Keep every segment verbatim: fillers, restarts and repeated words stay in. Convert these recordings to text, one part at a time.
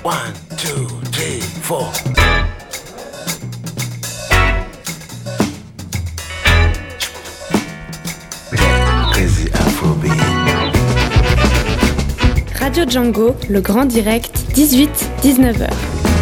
One, two, three, four. Crazy Afrobeat. Radio Django, le grand direct, dix-huit à dix-neuf heures.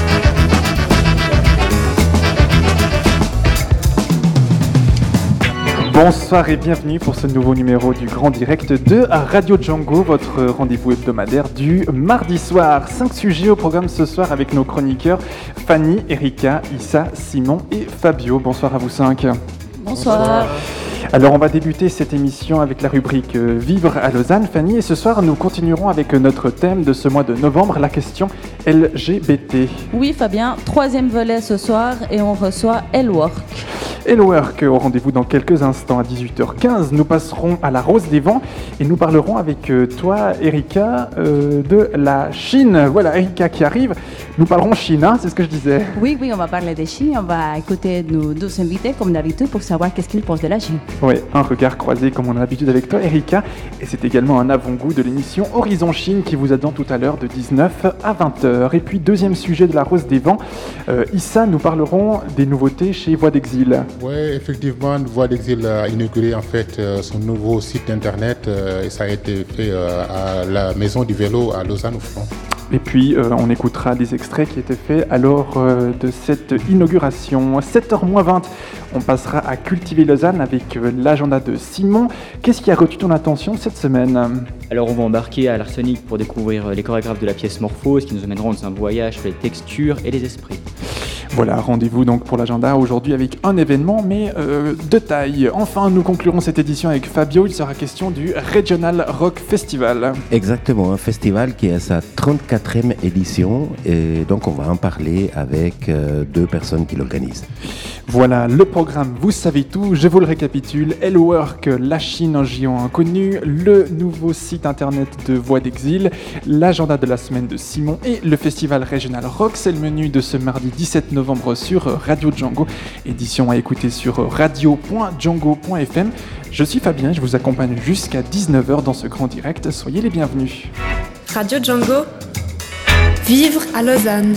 Bonsoir et bienvenue pour ce nouveau numéro du Grand Direct de Radio Django, votre rendez-vous hebdomadaire du mardi soir. Cinq sujets au programme ce soir avec nos chroniqueurs Fanny, Erika, Issa, Simon et Fabio. Bonsoir à vous cinq. Bonsoir. Alors on va débuter cette émission avec la rubrique euh, Vivre à Lausanne, Fanny, et ce soir nous continuerons avec notre thème de ce mois de novembre, la question L G B T. Oui Fabien, troisième volet ce soir et on reçoit L-Work. Hello Work, au rendez-vous dans quelques instants à dix-huit heures quinze. Nous passerons à la Rose des Vents et nous parlerons avec euh, toi, Erika, euh, de la Chine. Voilà, Erika qui arrive. Nous parlerons Chine, hein, c'est ce que je disais. Oui, oui, on va parler de Chine. On va écouter nos deux invités, comme d'habitude, pour savoir qu'est-ce qu'ils pensent de la Chine. Oui, un regard croisé comme on a l'habitude avec toi, Erika. Et c'est également un avant-goût de l'émission Horizon Chine qui vous attend tout à l'heure de dix-neuf à vingt heures. Et puis, deuxième sujet de la Rose des Vents, euh, Issa, nous parlerons des nouveautés chez Voix d'Exil. Oui, effectivement, Voix d'Exil a inauguré en fait euh, son nouveau site internet euh, et ça a été fait euh, à la Maison du Vélo à Lausanne au front. Et puis, euh, on écoutera des extraits qui étaient faits à l'heure euh, de cette inauguration. sept heures moins vingt, on passera à Cultiver Lausanne avec euh, l'agenda de Simon. Qu'est-ce qui a retenu ton attention cette semaine ? Alors, on va embarquer à l'Arsenic pour découvrir les chorégraphes de la pièce Morphose qui nous amèneront dans un voyage sur les textures et les esprits. Voilà, rendez-vous donc pour l'agenda aujourd'hui avec un événement, mais euh, de taille. Enfin, nous conclurons cette édition avec Fabio. Il sera question du Regional Rock Festival. Exactement, un festival qui est à sa trente-quatrième édition et donc on va en parler avec euh, deux personnes qui l'organisent. Voilà, le programme, vous savez tout, je vous le récapitule. L-Work, la Chine, un géant inconnu, le nouveau site internet de Voix d'Exil, l'agenda de la semaine de Simon et le festival Regional Rock. C'est le menu de ce mardi dix-sept novembre sur Radio Django, édition à écouter sur radio point django point f m. Je suis Fabien, je vous accompagne jusqu'à dix-neuf heures dans ce grand direct, soyez les bienvenus. Radio Django, vivre à Lausanne.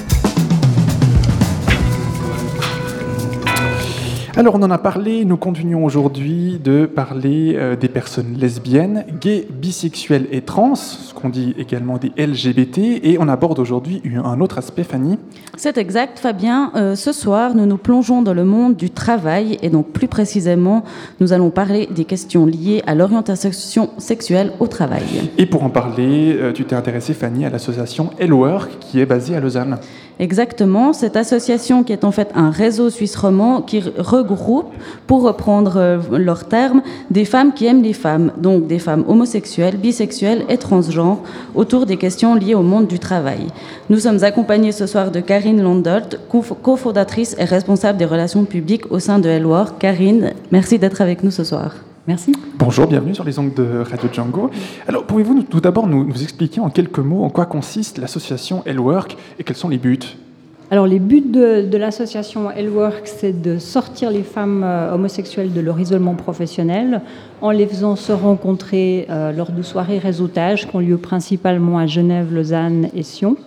Alors on en a parlé, nous continuons aujourd'hui de parler euh, des personnes lesbiennes, gays, bisexuelles et trans, ce qu'on dit également des L G B T, et on aborde aujourd'hui un autre aspect, Fanny. C'est exact Fabien, euh, ce soir nous nous plongeons dans le monde du travail et donc plus précisément nous allons parler des questions liées à l'orientation sexuelle au travail. Et pour en parler, euh, tu t'es intéressée, Fanny, à l'association L-Work qui est basée à Lausanne. Exactement, cette association qui est en fait un réseau suisse romand qui regroupe, pour reprendre leurs termes, des femmes qui aiment les femmes, donc des femmes homosexuelles, bisexuelles et transgenres, autour des questions liées au monde du travail. Nous sommes accompagnés ce soir de Karine Landolt, cofondatrice et responsable des relations publiques au sein de L-Work. Karine, merci d'être avec nous ce soir. Merci. Bonjour, bienvenue sur les ondes de Radio Django. Alors, pouvez-vous nous, tout d'abord nous, nous expliquer en quelques mots en quoi consiste l'association L-Work et quels sont les buts ? Alors, les buts de, de l'association L-Work, c'est de sortir les femmes euh, homosexuelles de leur isolement professionnel en les faisant se rencontrer euh, lors de soirées réseautage qui ont lieu principalement à Genève, Lausanne et Sion,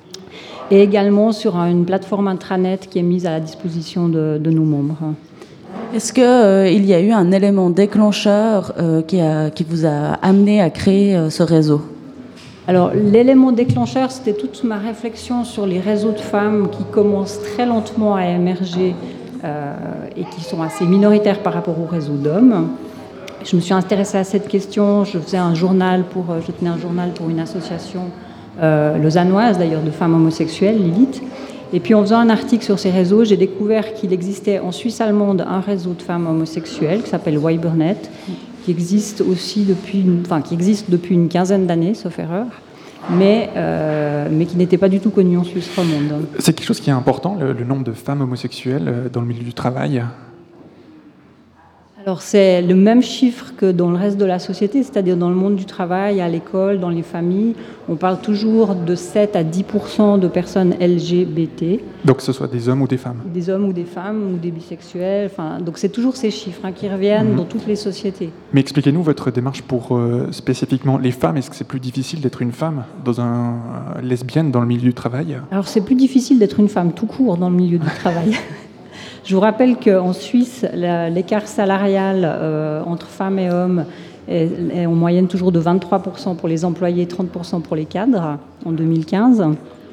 et également sur une plateforme intranet qui est mise à la disposition de, de nos membres. Est-ce qu'il euh, y a eu un élément déclencheur euh, qui, a, qui vous a amené à créer euh, ce réseau ? Alors, l'élément déclencheur, c'était toute ma réflexion sur les réseaux de femmes qui commencent très lentement à émerger euh, et qui sont assez minoritaires par rapport aux réseaux d'hommes. Je me suis intéressée à cette question. Je faisais un journal pour, je tenais un journal pour une association euh, lausannoise, d'ailleurs, de femmes homosexuelles, Lilith. Et puis en faisant un article sur ces réseaux, j'ai découvert qu'il existait en Suisse allemande un réseau de femmes homosexuelles qui s'appelle Weibernet, qui existe aussi depuis une, enfin, qui existe depuis une quinzaine d'années, sauf erreur, mais, euh, mais qui n'était pas du tout connu en Suisse romande. C'est quelque chose qui est important, le, le nombre de femmes homosexuelles dans le milieu du travail ? Alors c'est le même chiffre que dans le reste de la société, c'est-à-dire dans le monde du travail, à l'école, dans les familles. On parle toujours de sept à dix pour cent de personnes L G B T. Donc que ce soit des hommes ou des femmes. Des hommes ou des femmes ou des bisexuels. Enfin, donc c'est toujours ces chiffres hein, qui reviennent mmh. dans toutes les sociétés. Mais expliquez-nous votre démarche pour euh, spécifiquement les femmes. Est-ce que c'est plus difficile d'être une femme dans un euh, lesbienne dans le milieu du travail? Alors c'est plus difficile d'être une femme tout court dans le milieu du travail. Je vous rappelle qu'en Suisse, la, l'écart salarial euh, entre femmes et hommes est, est en moyenne toujours de vingt-trois pour cent pour les employés et trente pour cent pour les cadres en deux mille quinze.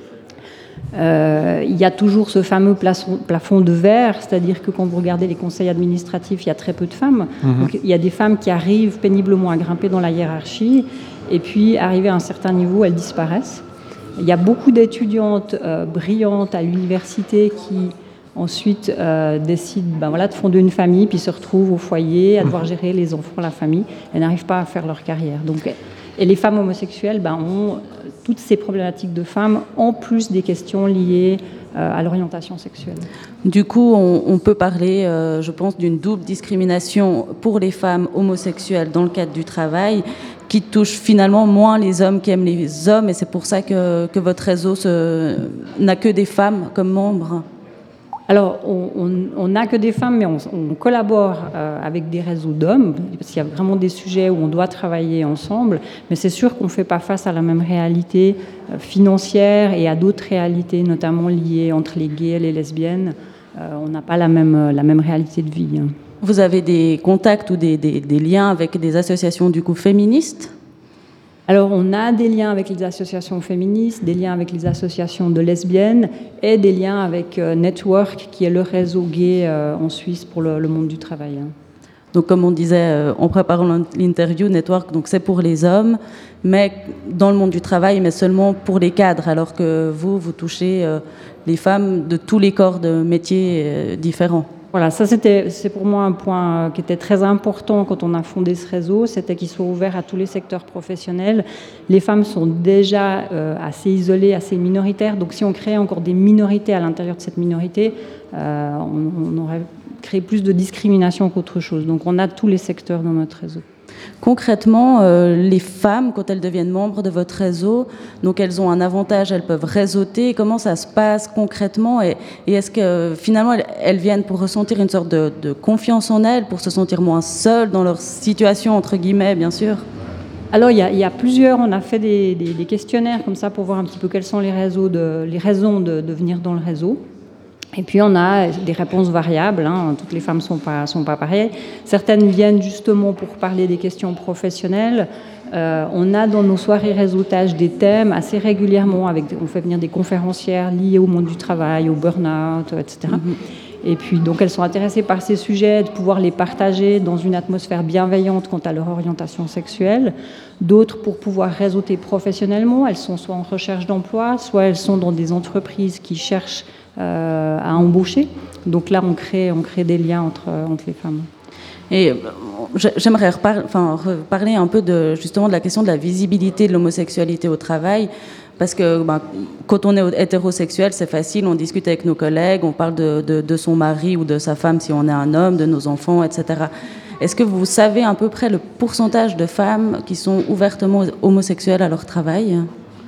Euh, il y a toujours ce fameux plafond, plafond de verre, c'est-à-dire que quand vous regardez les conseils administratifs, il y a très peu de femmes. Mmh. Donc, il y a des femmes qui arrivent péniblement à grimper dans la hiérarchie et puis, arrivées à un certain niveau, elles disparaissent. Il y a beaucoup d'étudiantes euh, brillantes à l'université qui ensuite euh, décident ben voilà, de fonder une famille, puis se retrouvent au foyer à devoir gérer les enfants, la famille. Elles n'arrivent pas à faire leur carrière. Donc, et les femmes homosexuelles ben, ont toutes ces problématiques de femmes, en plus des questions liées euh, à l'orientation sexuelle. Du coup, on, on peut parler, euh, je pense, d'une double discrimination pour les femmes homosexuelles dans le cadre du travail, qui touche finalement moins les hommes qui aiment les hommes, et c'est pour ça que, que votre réseau se, n'a que des femmes comme membres. Alors, on n'a que des femmes, mais on, on collabore euh, avec des réseaux d'hommes, parce qu'il y a vraiment des sujets où on doit travailler ensemble, mais c'est sûr qu'on ne fait pas face à la même réalité euh, financière et à d'autres réalités, notamment liées entre les gays et les lesbiennes. Euh, on n'a pas la même, la même réalité de vie. Hein. Vous avez des contacts ou des, des, des liens avec des associations du coup féministes ? Alors, on a des liens avec les associations féministes, des liens avec les associations de lesbiennes et des liens avec euh, Network, qui est le réseau gay euh, en Suisse pour le, le monde du travail. Hein. Donc, comme on disait euh, en préparant l'interview, Network, donc c'est pour les hommes, mais dans le monde du travail, mais seulement pour les cadres, alors que vous, vous touchez euh, les femmes de tous les corps de métiers euh, différents. Voilà, ça c'était, c'est pour moi un point qui était très important quand on a fondé ce réseau, c'était qu'il soit ouvert à tous les secteurs professionnels. Les femmes sont déjà euh, assez isolées, assez minoritaires, donc si on créait encore des minorités à l'intérieur de cette minorité, euh, on, on aurait créé plus de discrimination qu'autre chose. Donc on a tous les secteurs dans notre réseau. Concrètement, euh, les femmes, quand elles deviennent membres de votre réseau, donc elles ont un avantage, elles peuvent réseauter. Comment ça se passe concrètement et, et est-ce que finalement elles, elles viennent pour ressentir une sorte de, de confiance en elles, pour se sentir moins seules dans leur situation, entre guillemets, bien sûr? Alors, il y, a, il y a plusieurs, on a fait des, des, des questionnaires comme ça pour voir un petit peu quelles sont les, réseaux de, les raisons de, de venir dans le réseau. Et puis, on a des réponses variables. Hein. Toutes les femmes ne sont pas, sont pas pareilles. Certaines viennent justement pour parler des questions professionnelles. Euh, on a dans nos soirées réseautage des thèmes assez régulièrement. Avec, on fait venir des conférencières liées au monde du travail, au burn-out, et cetera. Mm-hmm. Et puis, donc, elles sont intéressées par ces sujets, de pouvoir les partager dans une atmosphère bienveillante quant à leur orientation sexuelle. D'autres pour pouvoir réseauter professionnellement. Elles sont soit en recherche d'emploi, soit elles sont dans des entreprises qui cherchent Euh, à embaucher. Donc là, on crée, on crée des liens entre, entre les femmes. Et j'aimerais repar- enfin, reparler un peu de, justement de la question de la visibilité de l'homosexualité au travail, parce que ben, quand on est hétérosexuel, c'est facile, on discute avec nos collègues, on parle de, de, de son mari ou de sa femme si on est un homme, de nos enfants, et cetera. Est-ce que vous savez à peu près le pourcentage de femmes qui sont ouvertement homosexuelles à leur travail ?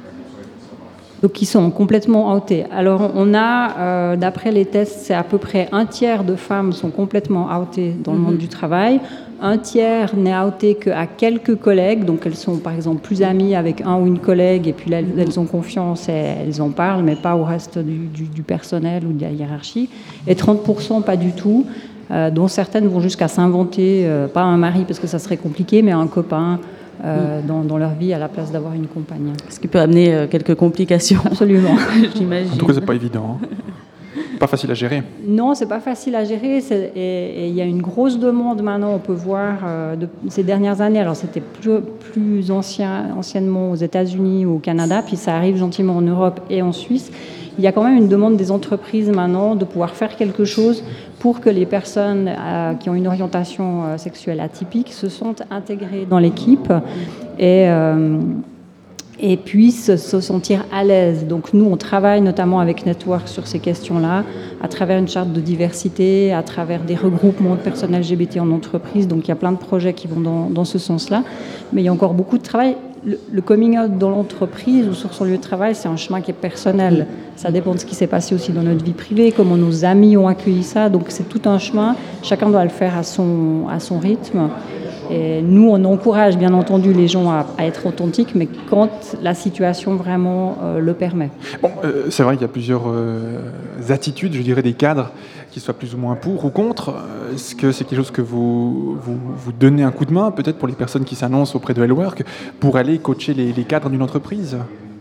Donc, qui sont complètement outées. Alors, on a, euh, d'après les tests, c'est à peu près un tiers de femmes sont complètement outées dans le monde du travail. Un tiers n'est outé qu'à quelques collègues. Donc, elles sont, par exemple, plus amies avec un ou une collègue, et puis là, elles ont confiance et elles en parlent, mais pas au reste du, du, du personnel ou de la hiérarchie. Et trente pour cent, pas du tout, euh, dont certaines vont jusqu'à s'inventer, euh, pas un mari, parce que ça serait compliqué, mais un copain, Euh, dans, dans leur vie à la place d'avoir une compagne. Ce qui peut amener euh, quelques complications. Absolument, j'imagine. En tout cas, c'est pas évident. Hein. Pas facile à gérer. Non, c'est pas facile à gérer. C'est, et il y a une grosse demande maintenant. On peut voir euh, de, ces dernières années. Alors c'était plus, plus ancien, anciennement aux États-Unis ou au Canada, puis ça arrive gentiment en Europe et en Suisse. Il y a quand même une demande des entreprises maintenant de pouvoir faire quelque chose pour que les personnes euh, qui ont une orientation euh, sexuelle atypique se sentent intégrées dans l'équipe. Et, euh, et puissent se sentir à l'aise. Donc nous, on travaille notamment avec Network sur ces questions-là, à travers une charte de diversité, à travers des regroupements de personnes L G B T en entreprise. Donc il y a plein de projets qui vont dans, dans ce sens-là. Mais il y a encore beaucoup de travail. Le, le coming out dans l'entreprise ou sur son lieu de travail, c'est un chemin qui est personnel. Ça dépend de ce qui s'est passé aussi dans notre vie privée, comment nos amis ont accueilli ça. Donc c'est tout un chemin. Chacun doit le faire à son, à son rythme. Et nous, on encourage bien entendu les gens à, à être authentiques, mais quand la situation vraiment euh, le permet. Bon, euh, c'est vrai qu'il y a plusieurs euh, attitudes, je dirais des cadres, qui soient plus ou moins pour ou contre. Est-ce que c'est quelque chose que vous, vous, vous donnez un coup de main, peut-être pour les personnes qui s'annoncent auprès de Hellowork, pour aller coacher les, les cadres d'une entreprise ?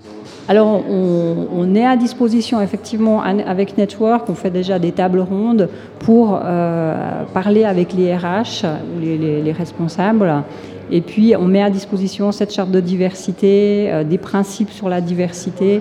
Alors, on, on est à disposition, effectivement, avec Network. On fait déjà des tables rondes pour euh, parler avec les R H ou les, les, les responsables. Et puis, on met à disposition cette charte de diversité, euh, des principes sur la diversité.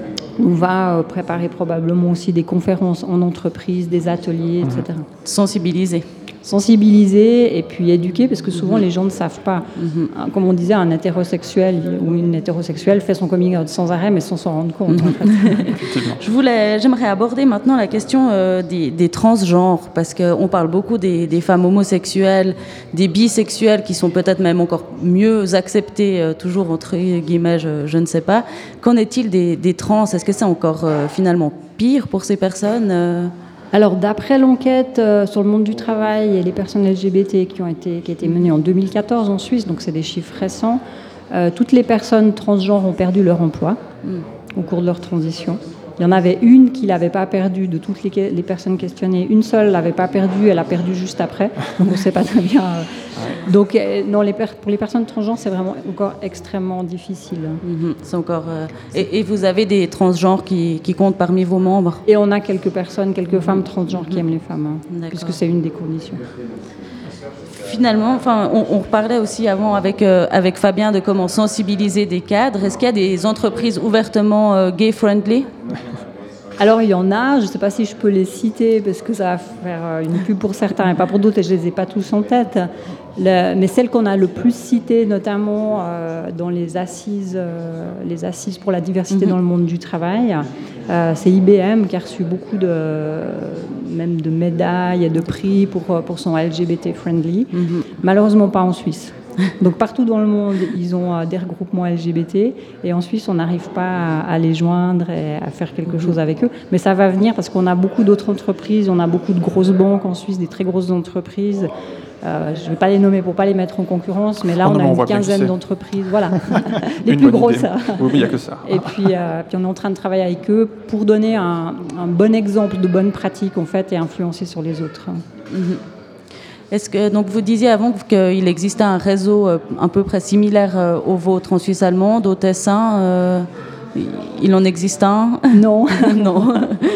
On va euh, préparer probablement aussi des conférences en entreprise, des ateliers, et cetera. Sensibiliser. Sensibiliser et puis éduquer, parce que souvent Mm-hmm. les gens ne savent pas. Mm-hmm. Comme on disait, un hétérosexuel ou une hétérosexuelle fait son coming out sans arrêt, mais sans s'en rendre compte. Mm-hmm. En fait. Je voulais, j'aimerais aborder maintenant la question euh, des, des transgenres, parce qu'on parle beaucoup des, des femmes homosexuelles, des bisexuelles qui sont peut-être même encore mieux acceptées, euh, toujours entre guillemets, je, je ne sais pas. Qu'en est-il des, des trans ? Est-ce que c'est encore euh, finalement pire pour ces personnes euh Alors, d'après l'enquête euh, sur le monde du travail et les personnes L G B T qui, ont été, qui a été menée en deux mille quatorze en Suisse, donc c'est des chiffres récents, euh, toutes les personnes transgenres ont perdu leur emploi mm. au cours de leur transition. Il y en avait une qui ne l'avait pas perdu, de toutes les, les personnes questionnées. Une seule ne l'avait pas perdu, elle a perdu juste après. Donc on ne sait pas très bien. Euh, donc euh, non, les per- pour les personnes transgenres, c'est vraiment encore extrêmement difficile. Mm-hmm. C'est encore, euh... et, et vous avez des transgenres qui, qui comptent parmi vos membres ? Et on a quelques personnes, quelques mm-hmm. femmes transgenres mm-hmm. qui aiment les femmes, hein, puisque c'est une des conditions. Finalement, enfin, on, on parlait aussi avant avec, euh, avec Fabien de comment sensibiliser des cadres. Est-ce qu'il y a des entreprises ouvertement euh, gay-friendly ? Alors, il y en a, je ne sais pas si je peux les citer parce que ça va faire une pub pour certains et pas pour d'autres et je ne les ai pas tous en tête. Le, mais celle qu'on a le plus citée, notamment euh, dans les assises, euh, les assises pour la diversité mm-hmm. dans le monde du travail, euh, c'est I B M qui a reçu beaucoup de, même de médailles et de prix pour, pour son L G B T friendly. Mm-hmm. Malheureusement pas en Suisse. Donc partout dans le monde, ils ont euh, des regroupements L G B T et en Suisse, on n'arrive pas à, à les joindre et à faire quelque mm-hmm. chose avec eux. Mais ça va venir parce qu'on a beaucoup d'autres entreprises, on a beaucoup de grosses banques en Suisse, des très grosses entreprises. Euh, je ne vais pas les nommer pour ne pas les mettre en concurrence, mais là, oh, on non, a une on quinzaine d'entreprises. Voilà, les une plus grosses. Oui, il n'y a que ça. Et puis, euh, puis, on est en train de travailler avec eux pour donner un, un bon exemple de bonne pratique, en fait, et influencer sur les autres. Mm-hmm. Est-ce que, donc, vous disiez avant qu'il existait un réseau euh, à peu près similaire euh, au vôtre en Suisse allemande, au Tessin. Euh, il en existe un ? Non. Non.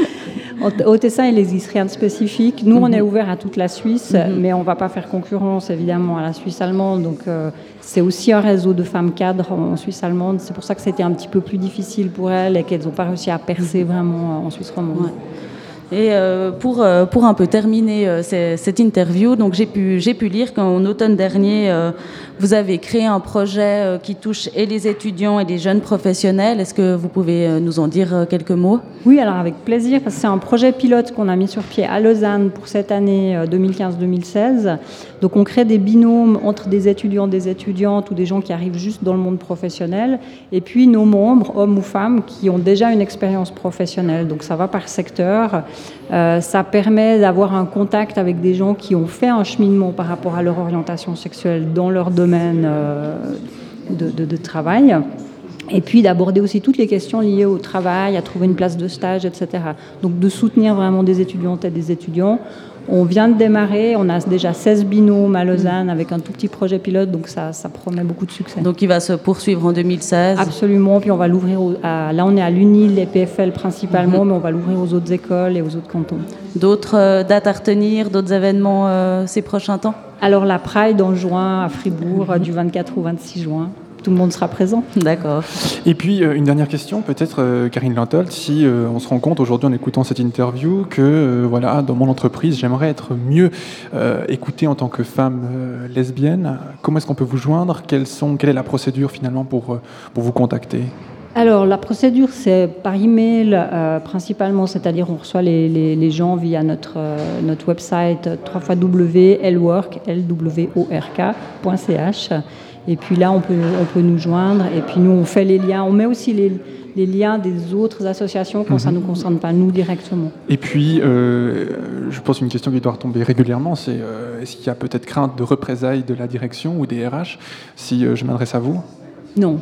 Au Tessin, il n'existe rien de spécifique. Nous, mm-hmm. on est ouvert à toute la Suisse, mm-hmm. mais on ne va pas faire concurrence, évidemment, à la Suisse allemande. Donc, euh, c'est aussi un réseau de femmes cadres en Suisse allemande. C'est pour ça que c'était un petit peu plus difficile pour elles et qu'elles n'ont pas réussi à percer vraiment en Suisse romande. Ouais. Et euh, pour, euh, pour un peu terminer euh, c- cette interview, donc j'ai pu, j'ai pu lire qu'en automne dernier, euh, vous avez créé un projet euh, qui touche et les étudiants et les jeunes professionnels. Est-ce que vous pouvez euh, nous en dire euh, quelques mots ? Oui, alors avec plaisir, parce que c'est un projet pilote qu'on a mis sur pied à Lausanne pour cette année euh, deux mille quinze deux mille seize. Donc on crée des binômes entre des étudiants, des étudiantes ou des gens qui arrivent juste dans le monde professionnel, et puis nos membres, hommes ou femmes, qui ont déjà une expérience professionnelle. Donc ça va par secteur. Euh, ça permet d'avoir un contact avec des gens qui ont fait un cheminement par rapport à leur orientation sexuelle dans leur domaine euh, de, de, de travail. Et puis d'aborder aussi toutes les questions liées au travail, à trouver une place de stage, et cetera. Donc de soutenir vraiment des étudiantes et des étudiants. On vient de démarrer, on a déjà seize binômes à Lausanne avec un tout petit projet pilote, donc ça, ça promet beaucoup de succès. Donc il va se poursuivre en deux mille seize ? Absolument, puis on va l'ouvrir, au, à, là on est à l'UNIL, les P F L principalement, mm-hmm. mais on va l'ouvrir aux autres écoles et aux autres cantons. D'autres euh, dates à retenir, d'autres événements euh, ces prochains temps ? Alors la Pride en juin à Fribourg, mm-hmm. du vingt-quatre au vingt-six juin. tout le monde sera présent. D'accord. Et puis, euh, une dernière question, peut-être, euh, Karine Lantolt, si euh, on se rend compte aujourd'hui en écoutant cette interview que, euh, voilà, dans mon entreprise, j'aimerais être mieux euh, écoutée en tant que femme euh, lesbienne, comment est-ce qu'on peut vous joindre? Quelles sont, Quelle est la procédure finalement pour, euh, pour vous contacter? Alors, la procédure, c'est par email euh, principalement, c'est-à-dire on reçoit les, les, les gens via notre, euh, notre website w w w point l work point c h. Et puis là, on peut, on peut nous joindre. Et puis nous, on fait les liens. On met aussi les, les liens des autres associations quand mmh. ça ne nous concerne pas, nous, directement. Et puis, euh, je pense une question qui doit retomber régulièrement, c'est euh, est-ce qu'il y a peut-être crainte de représailles de la direction ou des R H si euh, je m'adresse à vous? Non.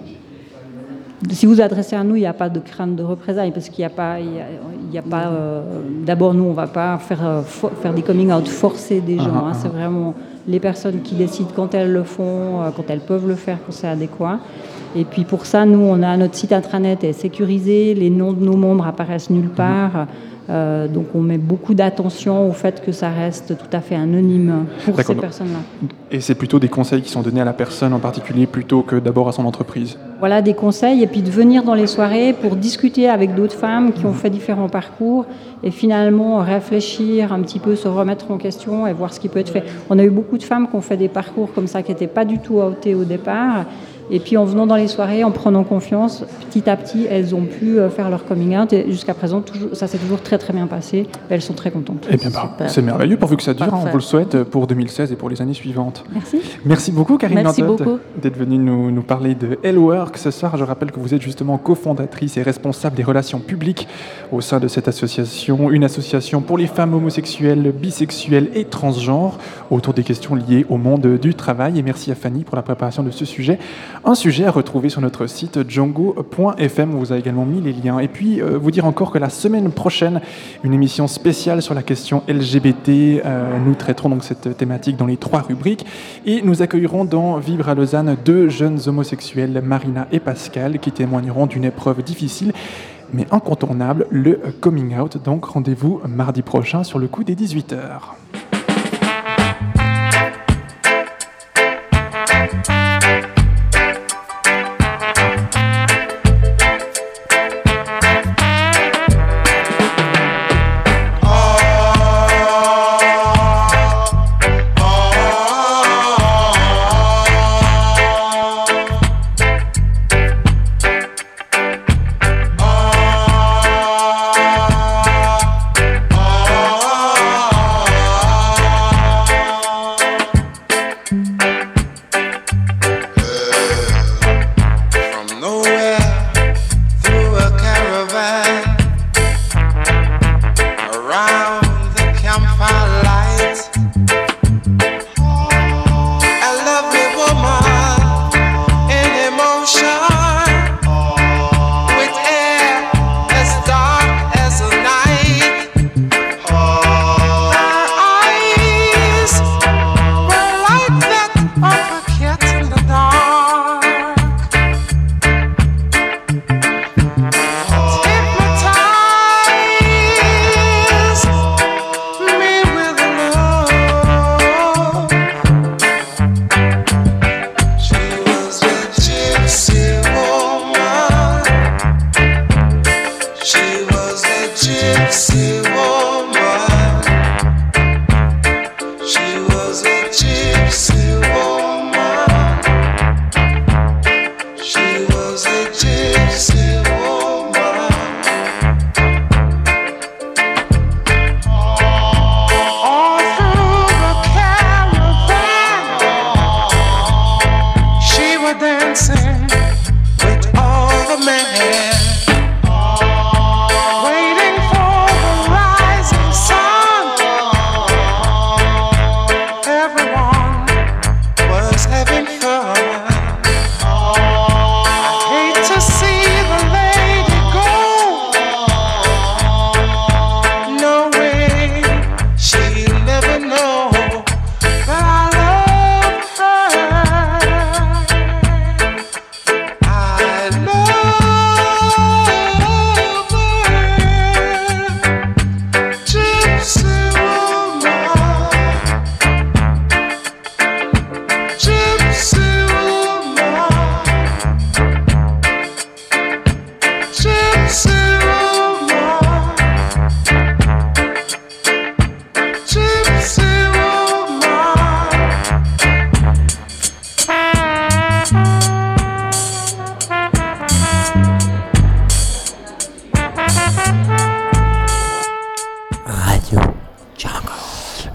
Si vous adressez à nous, il n'y a pas de crainte de représailles, parce qu'il n'y a pas... Il y a, il y a pas euh, d'abord, nous, on ne va pas faire, euh, for, faire des coming out forcés des gens. Ah, hein, ah, c'est vraiment les personnes qui décident quand elles le font, euh, quand elles peuvent le faire, quand c'est adéquat. Et puis pour ça, nous, on a notre site intranet est sécurisé, les noms de nos membres apparaissent nulle part. Mmh. Euh, donc on met beaucoup d'attention au fait que ça reste tout à fait anonyme pour D'accord. ces personnes-là. Et c'est plutôt des conseils qui sont donnés à la personne en particulier plutôt que d'abord à son entreprise? Voilà, des conseils, et puis de venir dans les soirées pour discuter avec d'autres femmes qui ont fait différents parcours et finalement réfléchir un petit peu, se remettre en question et voir ce qui peut être fait. On a eu beaucoup de femmes qui ont fait des parcours comme ça qui n'étaient pas du tout outées au départ. Et puis en venant dans les soirées, en prenant confiance, petit à petit, elles ont pu faire leur coming out. Et jusqu'à présent, toujours, ça s'est toujours très très bien passé. Elles sont très contentes. Eh bien, bah, c'est merveilleux, pourvu que ça dure. Parfait. On vous le souhaite pour deux mille seize et pour les années suivantes. Merci. Merci beaucoup, Karine Merci Lantolt, beaucoup. d'être venue nous, nous parler de L-Work. Ce soir, je rappelle que vous êtes justement cofondatrice et responsable des relations publiques au sein de cette association, une association pour les femmes homosexuelles, bisexuelles et transgenres, autour des questions liées au monde du travail. Et merci à Fanny pour la préparation de ce sujet. Un sujet à retrouver sur notre site django point f m, où vous a également mis les liens. Et puis, euh, vous dire encore que la semaine prochaine, une émission spéciale sur la question L G B T. Euh, nous traiterons donc cette thématique dans les trois rubriques. Et nous accueillerons dans Vivre à Lausanne deux jeunes homosexuels, Marina et Pascal, qui témoigneront d'une épreuve difficile, mais incontournable, le coming out. Donc, rendez-vous mardi prochain sur le coup des dix-huit heures. Waiting for the right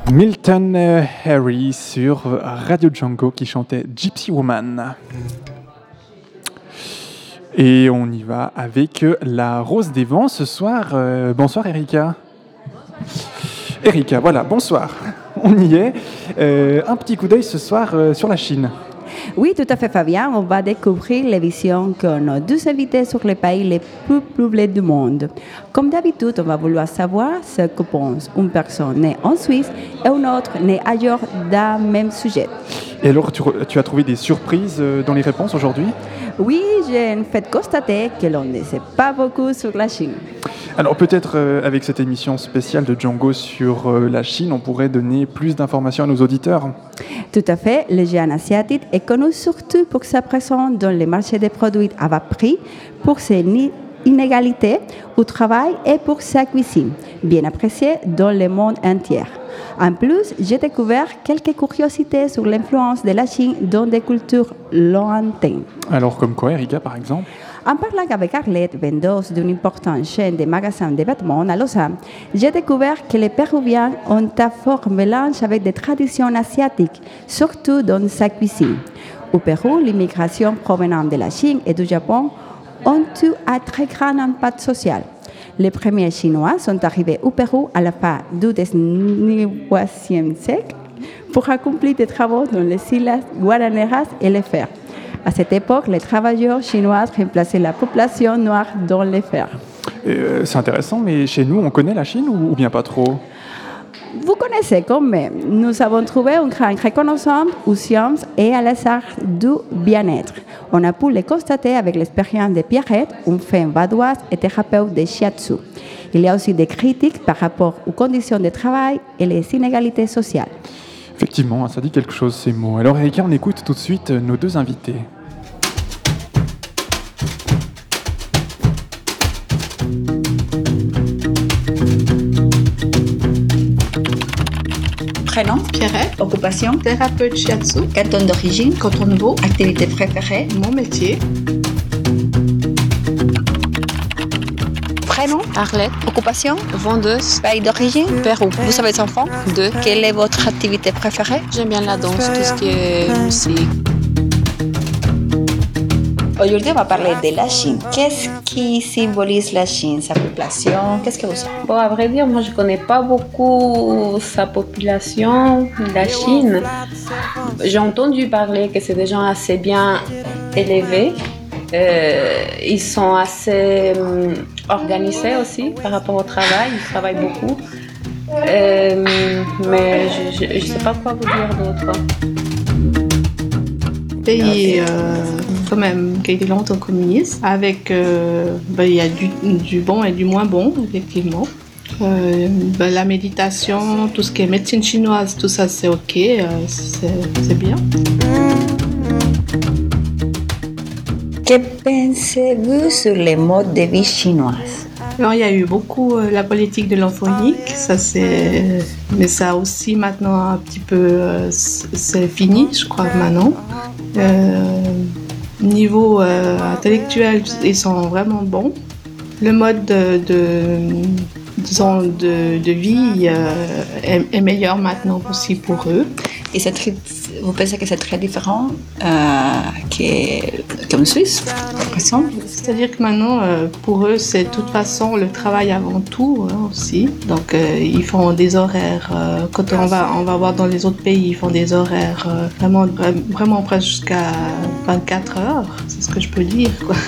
Milton euh, Harry sur Radio Django qui chantait Gypsy Woman. Et on y va avec la Rose des Vents ce soir. Euh, bonsoir Erika. Erika, voilà, bonsoir. On y est. Euh, un petit coup d'œil ce soir euh, sur la Chine. Oui, tout à fait, Fabien. On va découvrir les visions que nos deux invités sur les pays les plus peuplés du monde. Comme d'habitude, on va vouloir savoir ce que pense une personne née en Suisse et une autre née ailleurs d'un même sujet. Et alors, tu, tu as trouvé des surprises dans les réponses aujourd'hui ? Oui, j'ai fait constater que l'on ne sait pas beaucoup sur la Chine. Alors peut-être euh, avec cette émission spéciale de Django sur euh, la Chine, on pourrait donner plus d'informations à nos auditeurs. Tout à fait. Le géant asiatique est connu surtout pour sa présence dans les marchés des produits à bas prix, pour ses inégalités au travail et pour sa cuisine, bien appréciée dans le monde entier. En plus, j'ai découvert quelques curiosités sur l'influence de la Chine dans des cultures lointaines. Alors comme quoi, Erika, par exemple ? En parlant avec Arlette, vendeuse d'une importante chaîne de magasins de vêtements à Lausanne, j'ai découvert que les Péruviens ont un fort mélange avec des traditions asiatiques, surtout dans sa cuisine. Au Pérou, l'immigration provenant de la Chine et du Japon ont eu un très grand impact social. Les premiers Chinois sont arrivés au Pérou à la fin du dix-neuvième siècle pour accomplir des travaux dans les silas guaraneras et les fers. À cette époque, les travailleurs chinois remplaçaient la population noire dans les fermes. Euh, c'est intéressant, mais chez nous, on connaît la Chine ou, ou bien pas trop ? Vous connaissez quand même. Nous avons trouvé une grande reconnaissance aux sciences et à les arts du bien-être. On a pu le constater avec l'expérience de Pierrette, une femme vaudoise et thérapeute de shiatsu. Il y a aussi des critiques par rapport aux conditions de travail et les inégalités sociales. Effectivement, ça dit quelque chose ces mots. Alors Erika, on écoute tout de suite nos deux invités. Prénom, Pierrette. Occupation, thérapeute shiatsu. Canton d'origine, canton nouveau. Activité préférée, mon métier. Prénom, Arlette. Occupation, vendeuse. Pays d'origine, Pérou. Vous avez des enfants? Deux. Quelle est votre activité préférée? J'aime bien la danse, tout ce qui est musique. Aujourd'hui, on va parler de la Chine. Qu'est-ce qui symbolise la Chine, sa population? Qu'est-ce que vous savez? Bon, à vrai dire, moi, je ne connais pas beaucoup sa population, la Chine. J'ai entendu parler que c'est des gens assez bien élevés. Euh, ils sont assez euh, organisés aussi par rapport au travail. Ils travaillent beaucoup. Euh, mais je ne sais pas quoi vous dire d'autre. Pays euh, quand même qui a été longtemps communiste, avec euh, ben, il y a du, du bon et du moins bon, effectivement. Euh, ben, la méditation, tout ce qui est médecine chinoise, tout ça c'est ok, euh, c'est, c'est bien. Que pensez-vous sur les modes de vie chinoises? Alors, il y a eu beaucoup euh, la politique de l'enfant unique, ça c'est, mais ça aussi maintenant un petit peu euh, c'est fini, je crois maintenant. Euh, niveau euh, intellectuel, ils sont vraiment bons. Le mode de, de, disons, de, de vie euh, est, est meilleur maintenant aussi pour eux. Et c'est très, vous pensez que c'est très différent euh, que, qu'en Suisse, par exemple? C'est-à-dire que maintenant, euh, pour eux, c'est de toute façon le travail avant tout hein, aussi. Donc, euh, ils font des horaires. Euh, quand on va, on va voir dans les autres pays, ils font des horaires euh, vraiment, vraiment presque jusqu'à vingt-quatre heures. C'est ce que je peux dire, quoi.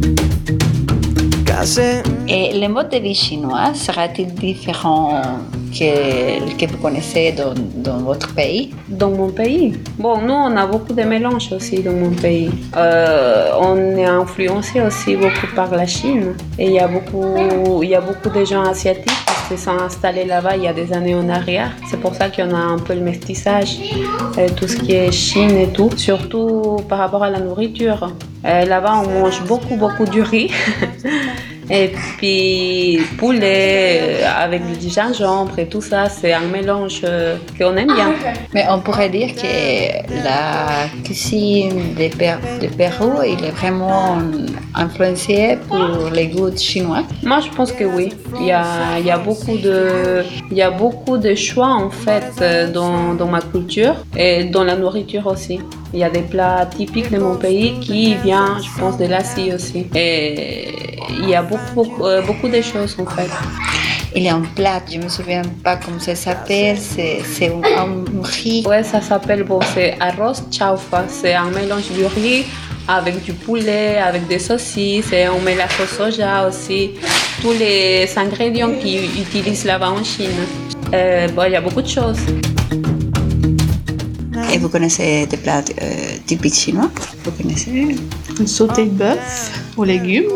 Et le mode de vie chinois sera-t-il différent que, que vous connaissez dans, dans votre pays? Dans mon pays? Bon, nous, on a beaucoup de mélanges aussi dans mon pays. Euh, on est influencé aussi beaucoup par la Chine. Et il y a beaucoup, il y a beaucoup de gens asiatiques qui se sont installés là-bas il y a des années en arrière. C'est pour ça qu'il y en a un peu le métissage, euh, tout ce qui est Chine et tout. Surtout par rapport à la nourriture. Euh, là-bas, on mange beaucoup, beaucoup du riz. Et puis poulet avec du gingembre et tout ça, c'est un mélange qu'on aime bien. Mais on pourrait dire que la cuisine de, Per- de Pérou, il est vraiment influencée pour les goûts chinois. Moi, je pense que oui. Il y a, il y a beaucoup de, il y a beaucoup de choix en fait dans, dans ma culture et dans la nourriture aussi. Il y a des plats typiques de mon pays qui viennent, je pense, de l'Asie aussi. Et il y a beaucoup, beaucoup, beaucoup de choses en fait. Il y a un plat, je ne me souviens pas comment ça s'appelle, c'est, c'est un, un riz. Ouais, ça s'appelle, bon, c'est arroz chaufa. C'est un mélange de riz avec du poulet, avec des saucisses, et on met la sauce soja aussi. Tous les ingrédients qu'ils utilisent là-bas en Chine. Euh, bon, il y a beaucoup de choses. Et vous connaissez des plats euh, typiques chinois? Vous connaissez? Un sauté de bœuf aux légumes.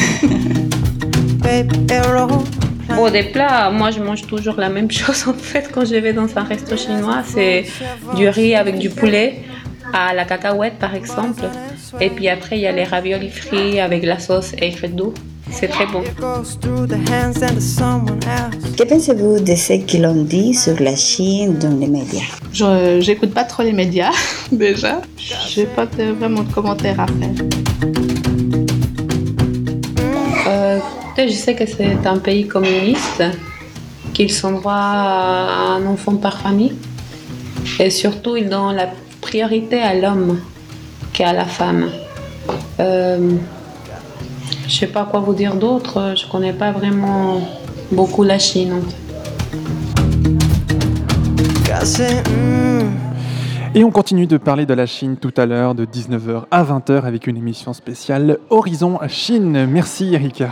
Bon, des plats, moi je mange toujours la même chose en fait quand je vais dans un resto chinois. C'est du riz avec du poulet à la cacahuète par exemple. Et puis après, il y a les raviolis frits avec la sauce Alfredo. C'est très bon. Que pensez-vous de ce qu'ils ont dit sur la Chine dans les médias? Je j'écoute pas trop les médias, déjà. J'ai pas de, vraiment de commentaires à faire. Euh, je sais que c'est un pays communiste, qu'ils ont droit à un enfant par famille. Et surtout, ils donnent la priorité à l'homme qu'à la femme. Euh, Je ne sais pas quoi vous dire d'autre, je ne connais pas vraiment beaucoup la Chine. Et on continue de parler de la Chine tout à l'heure, de dix-neuf heures à vingt heures, avec une émission spéciale Horizon Chine. Merci Erika.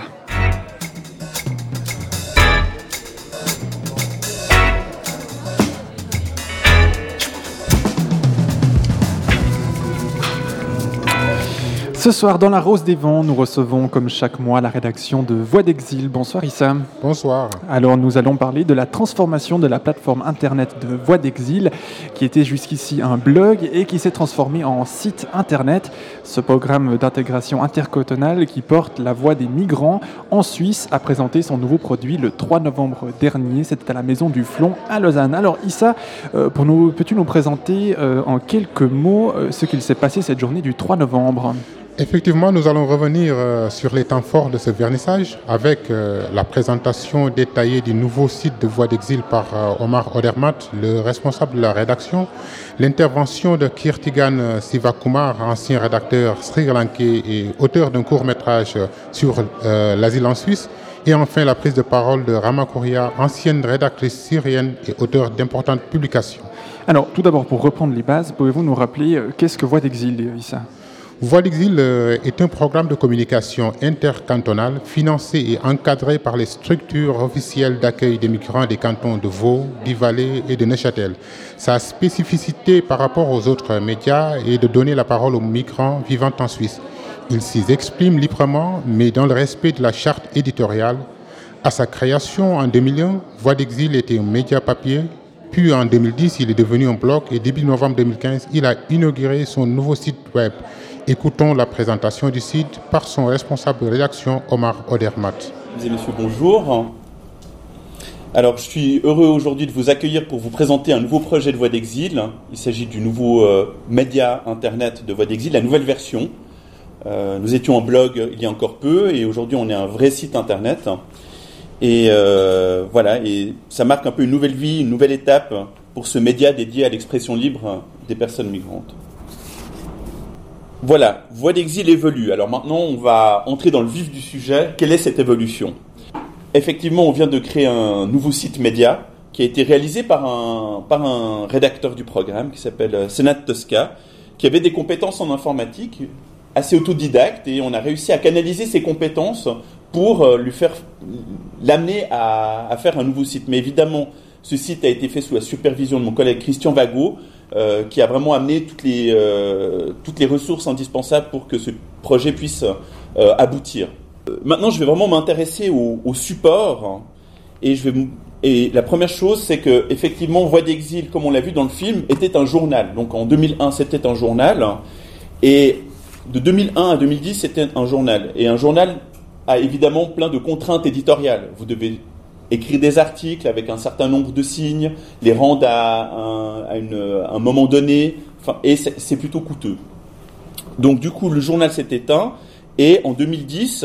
Ce soir, dans la Rose des Vents, nous recevons, comme chaque mois, la rédaction de Voix d'Exil. Bonsoir Issa. Bonsoir. Alors, nous allons parler de la transformation de la plateforme internet de Voix d'Exil, qui était jusqu'ici un blog et qui s'est transformé en site internet. Ce programme d'intégration intercantonale qui porte la voix des migrants en Suisse a présenté son nouveau produit le trois novembre dernier. C'était à la Maison du Flon à Lausanne. Alors Issa, euh, pour nous, peux-tu nous présenter euh, en quelques mots euh, ce qu'il s'est passé cette journée du trois novembre ? Effectivement, nous allons revenir euh, sur les temps forts de ce vernissage avec euh, la présentation détaillée du nouveau site de Voix d'Exil par euh, Omar Odermatt, le responsable de la rédaction, l'intervention de Kirtigan Sivakumar, ancien rédacteur sri-lankais et auteur d'un court-métrage sur euh, l'asile en Suisse, et enfin la prise de parole de Rama Kouria, ancienne rédactrice syrienne et auteure d'importantes publications. Alors, tout d'abord, pour reprendre les bases, pouvez-vous nous rappeler euh, qu'est-ce que Voix d'Exil, Issa ? Voix d'Exil est un programme de communication intercantonal financé et encadré par les structures officielles d'accueil des migrants des cantons de Vaud, du Valais et de Neuchâtel. Sa spécificité par rapport aux autres médias est de donner la parole aux migrants vivant en Suisse. Il s'y exprime librement, mais dans le respect de la charte éditoriale. À sa création en deux mille un, Voix d'Exil était un média papier. Puis en deux mille dix, il est devenu un blog et début novembre deux mille quinze, il a inauguré son nouveau site web. Écoutons la présentation du site par son responsable de rédaction, Omar Odermatt. Mesdames et messieurs, bonjour. Alors, je suis heureux aujourd'hui de vous accueillir pour vous présenter un nouveau projet de Voix d'Exil. Il s'agit du nouveau euh, média internet de Voix d'Exil, la nouvelle version. Euh, nous étions en blog il y a encore peu et aujourd'hui on est un vrai site internet. Et euh, voilà, et ça marque un peu une nouvelle vie, une nouvelle étape pour ce média dédié à l'expression libre des personnes migrantes. Voilà, Voix d'Exil évolue. Alors maintenant, on va entrer dans le vif du sujet. Quelle est cette évolution ? Effectivement, on vient de créer un nouveau site média qui a été réalisé par un, par un rédacteur du programme qui s'appelle Senat Tosca, qui avait des compétences en informatique assez autodidacte et on a réussi à canaliser ses compétences pour lui faire l'amener à, à faire un nouveau site. Mais évidemment, ce site a été fait sous la supervision de mon collègue Christian Vago, euh, qui a vraiment amené toutes les, euh, toutes les ressources indispensables pour que ce projet puisse euh, aboutir. Euh, maintenant, je vais vraiment m'intéresser au, au support et, je vais, et la première chose, c'est que effectivement, Voix d'Exil, comme on l'a vu dans le film, était un journal. Donc en deux mille un, c'était un journal et de deux mille un à deux mille dix, c'était un journal. Et un journal a évidemment plein de contraintes éditoriales. Vous devez écrire des articles avec un certain nombre de signes, les rendre à un, à une, à un moment donné, enfin, et c'est, c'est plutôt coûteux. Donc du coup, le journal s'est éteint, et en deux mille dix,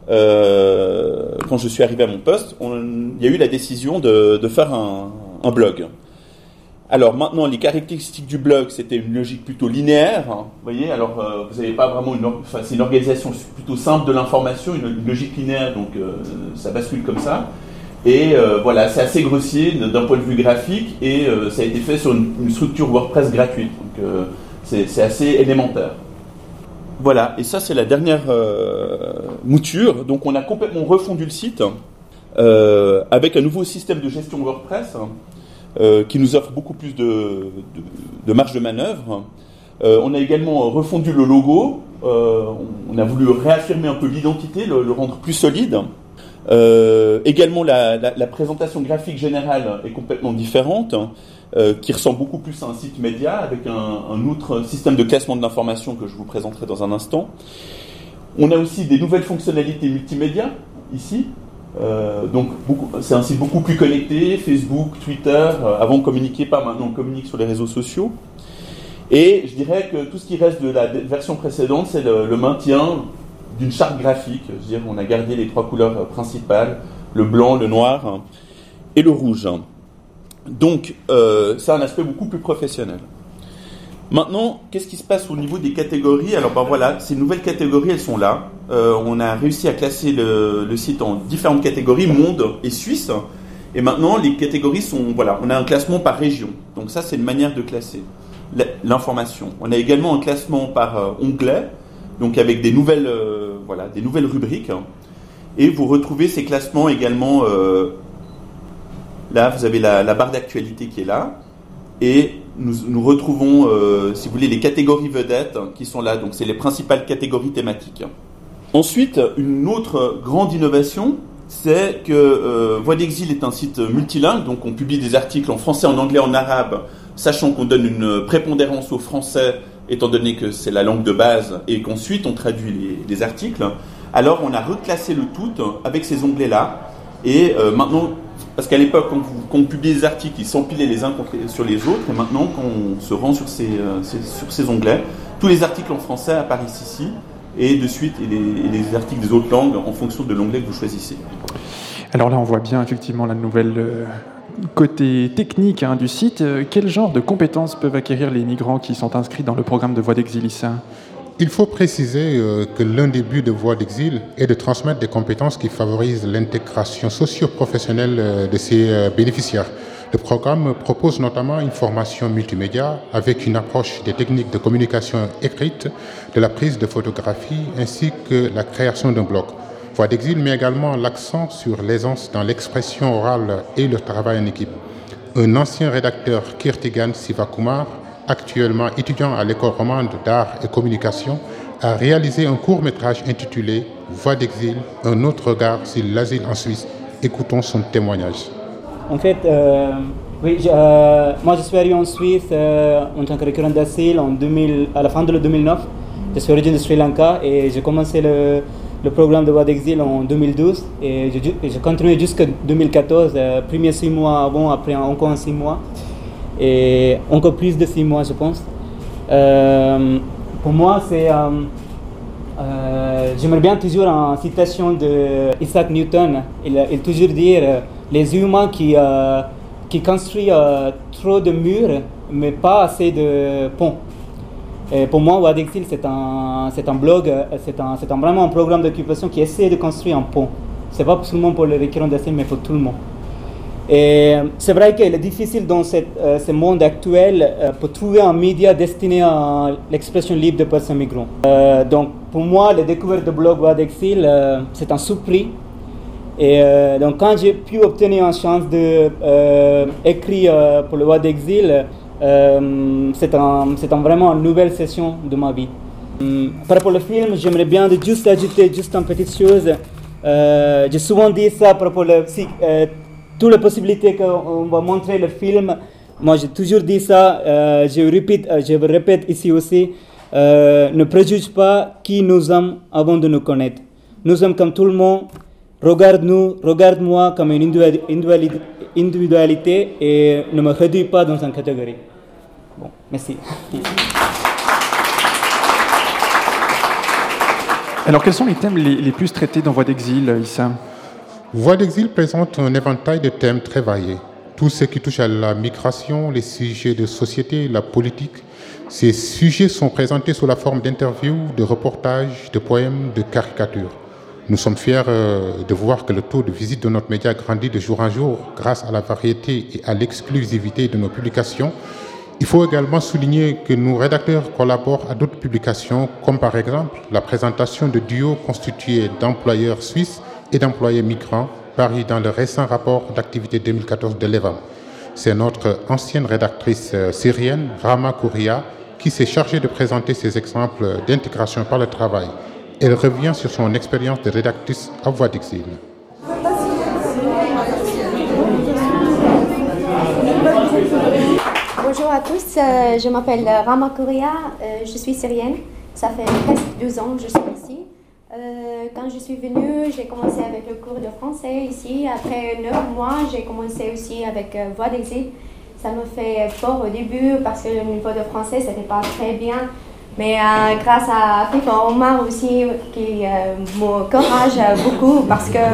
euh, quand je suis arrivé à mon poste, on, il y a eu la décision de, de faire un, un blog. Alors maintenant, les caractéristiques du blog, c'était une logique plutôt linéaire. Hein, vous voyez, alors euh, vous n'avez pas vraiment une, enfin, c'est une organisation plutôt simple de l'information, une, une logique linéaire, donc euh, ça bascule comme ça. Et euh, voilà, c'est assez grossier d'un point de vue graphique, et euh, ça a été fait sur une, une structure WordPress gratuite, donc euh, c'est, c'est assez élémentaire. Voilà, et ça c'est la dernière euh, mouture. Donc on a complètement refondu le site euh, avec un nouveau système de gestion WordPress. Euh, qui nous offre beaucoup plus de, de, de marge de manœuvre. Euh, on a également refondu le logo, euh, on a voulu réaffirmer un peu l'identité, le, le rendre plus solide. Euh, également, la, la, la présentation graphique générale est complètement différente, euh, qui ressemble beaucoup plus à un site média, avec un, un autre système de classement de l'information que je vous présenterai dans un instant. On a aussi des nouvelles fonctionnalités multimédia, ici. Euh, donc beaucoup, c'est un site beaucoup plus connecté, Facebook, Twitter, euh, avant on ne communiquait pas, maintenant on communique sur les réseaux sociaux. Et je dirais que tout ce qui reste de la version précédente, c'est le, le maintien d'une charte graphique. Je veux dire, on a gardé les trois couleurs principales, le blanc, le noir hein, et le rouge. Donc euh, c'est un aspect beaucoup plus professionnel. Maintenant, qu'est-ce qui se passe au niveau des catégories? Alors ben voilà, ces nouvelles catégories, elles sont là. Euh, on a réussi à classer le, le site en différentes catégories, monde et Suisse. Et maintenant, les catégories sont... Voilà, on a un classement par région. Donc ça, c'est une manière de classer l'information. On a également un classement par euh, onglet, donc avec des nouvelles, euh, voilà, des nouvelles rubriques. Et vous retrouvez ces classements également... Euh, là, vous avez la, la barre d'actualité qui est là. Et nous, nous retrouvons, euh, si vous voulez, les catégories vedettes qui sont là. Donc, c'est les principales catégories thématiques. Ensuite, une autre grande innovation, c'est que euh, Voix d'Exil est un site multilingue. Donc, on publie des articles en français, en anglais, en arabe, sachant qu'on donne une prépondérance au français, étant donné que c'est la langue de base, et qu'ensuite, on traduit les, les articles. Alors, on a reclassé le tout avec ces onglets-là. Et euh, maintenant... Parce qu'à l'époque, quand, vous, quand on publiait des articles, ils s'empilaient les uns contre les, sur les autres. Et maintenant, quand on se rend sur ces, euh, ces, sur ces onglets, tous les articles en français apparaissent ici. Et de suite, et les, et les articles des autres langues en fonction de l'onglet que vous choisissez. Alors là, on voit bien effectivement la nouvelle euh, côté technique hein, du site. Euh, quel genre de compétences peuvent acquérir les migrants qui sont inscrits dans le programme de Voix d'Exil lycéen? Il faut préciser euh, que l'un des buts de Voix d'Exil est de transmettre des compétences qui favorisent l'intégration socio-professionnelle euh, de ses euh, bénéficiaires. Le programme propose notamment une formation multimédia avec une approche des techniques de communication écrite, de la prise de photographie ainsi que la création d'un blog. Voix d'Exil met également l'accent sur l'aisance dans l'expression orale et le travail en équipe. Un ancien rédacteur, Kirtigan Sivakumar, actuellement étudiant à l'école romande d'art et communication, a réalisé un court-métrage intitulé « Voix d'Exil, un autre regard sur l'asile en Suisse ». Écoutons son témoignage. En fait, euh, oui, je, euh, moi je suis arrivé en Suisse euh, en tant que récurrent d'asile en deux mille, à la fin de deux mille neuf. Je suis originaire de Sri Lanka et j'ai commencé le, le programme de Voix d'Exil en deux mille douze et j'ai continué jusqu'en deux mille quatorze, euh, premier six mois avant, après encore six mois. Et encore plus de six mois, je pense. Euh, pour moi, c'est... Euh, euh, j'aimerais bien toujours en citation de Isaac Newton. Il, il toujours dire euh, les humains qui, euh, qui construisent euh, trop de murs, mais pas assez de ponts. Et pour moi, Voix d'Exil, c'est un, c'est un blog, c'est, un, c'est un, vraiment un programme d'occupation qui essaie de construire un pont. Ce n'est pas seulement pour les récurrents d'asile, mais pour tout le monde. Et c'est vrai qu'il est difficile dans cette, euh, ce monde actuel euh, pour trouver un média destiné à l'expression libre des personnes migrantes. Euh, donc pour moi, la découverte du blog Voix d'Exil, euh, c'est un surprise. Et euh, donc quand j'ai pu obtenir une chance d'écrire euh, euh, pour le Voix d'Exil, euh, c'est, un, c'est un, vraiment une nouvelle session de ma vie. Euh, par rapport au film, j'aimerais bien de juste ajouter juste une petite chose. Euh, j'ai souvent dit ça par rapport au si, euh, toutes les possibilités qu'on va montrer le film. Moi, j'ai toujours dit ça, euh, je, répète, je répète ici aussi, euh, ne préjuge pas qui nous sommes avant de nous connaître. nous sommes comme tout le monde. Regarde-nous, regarde-moi comme une individualité, individualité et ne me réduis pas dans une catégorie. Bon, merci. Alors, quels sont les thèmes les, les plus traités dans Voix d'Exil, Issa? Voix d'Exil présente un éventail de thèmes très variés. Tout ce qui touche à la migration, les sujets de société, la politique. Ces sujets sont présentés sous la forme d'interviews, de reportages, de poèmes, de caricatures. Nous sommes fiers de voir que le taux de visite de notre média grandit de jour en jour grâce à la variété et à l'exclusivité de nos publications. Il faut également souligner que nos rédacteurs collaborent à d'autres publications, comme par exemple la présentation de duos constitués d'employeurs suisses et d'employés migrants, paru dans le récent rapport d'activité deux mille quatorze de l'E V A M. C'est notre ancienne rédactrice syrienne, Rama Kouria, qui s'est chargée de présenter ces exemples d'intégration par le travail. Elle revient sur son expérience de rédactrice à Voix d'Exil. Bonjour à tous, euh, je m'appelle Rama Kouria, euh, je suis syrienne. Ça fait presque deux ans que je suis ici. Euh, quand je suis venue, j'ai commencé avec le cours de français ici. Après neuf mois, j'ai commencé aussi avec euh, Voix d'Exil. Ça me fait peur au début parce que le niveau de français, c'était pas très bien. Mais euh, grâce à Fifa Omar aussi, qui euh, m'encourage beaucoup parce que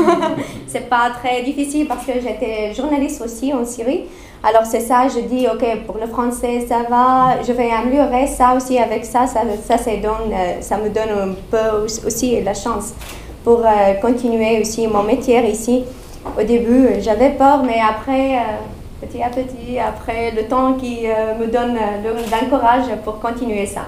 c'est pas très difficile parce que j'étais journaliste aussi en Syrie. Alors c'est ça, je dis ok, pour le français ça va, je vais améliorer ça aussi avec ça, ça, ça, ça, donne, ça me donne un peu aussi la chance pour euh, continuer aussi mon métier ici. Au début j'avais peur, mais après, euh, petit à petit, après le temps qui euh, me donne l'encourage pour continuer ça.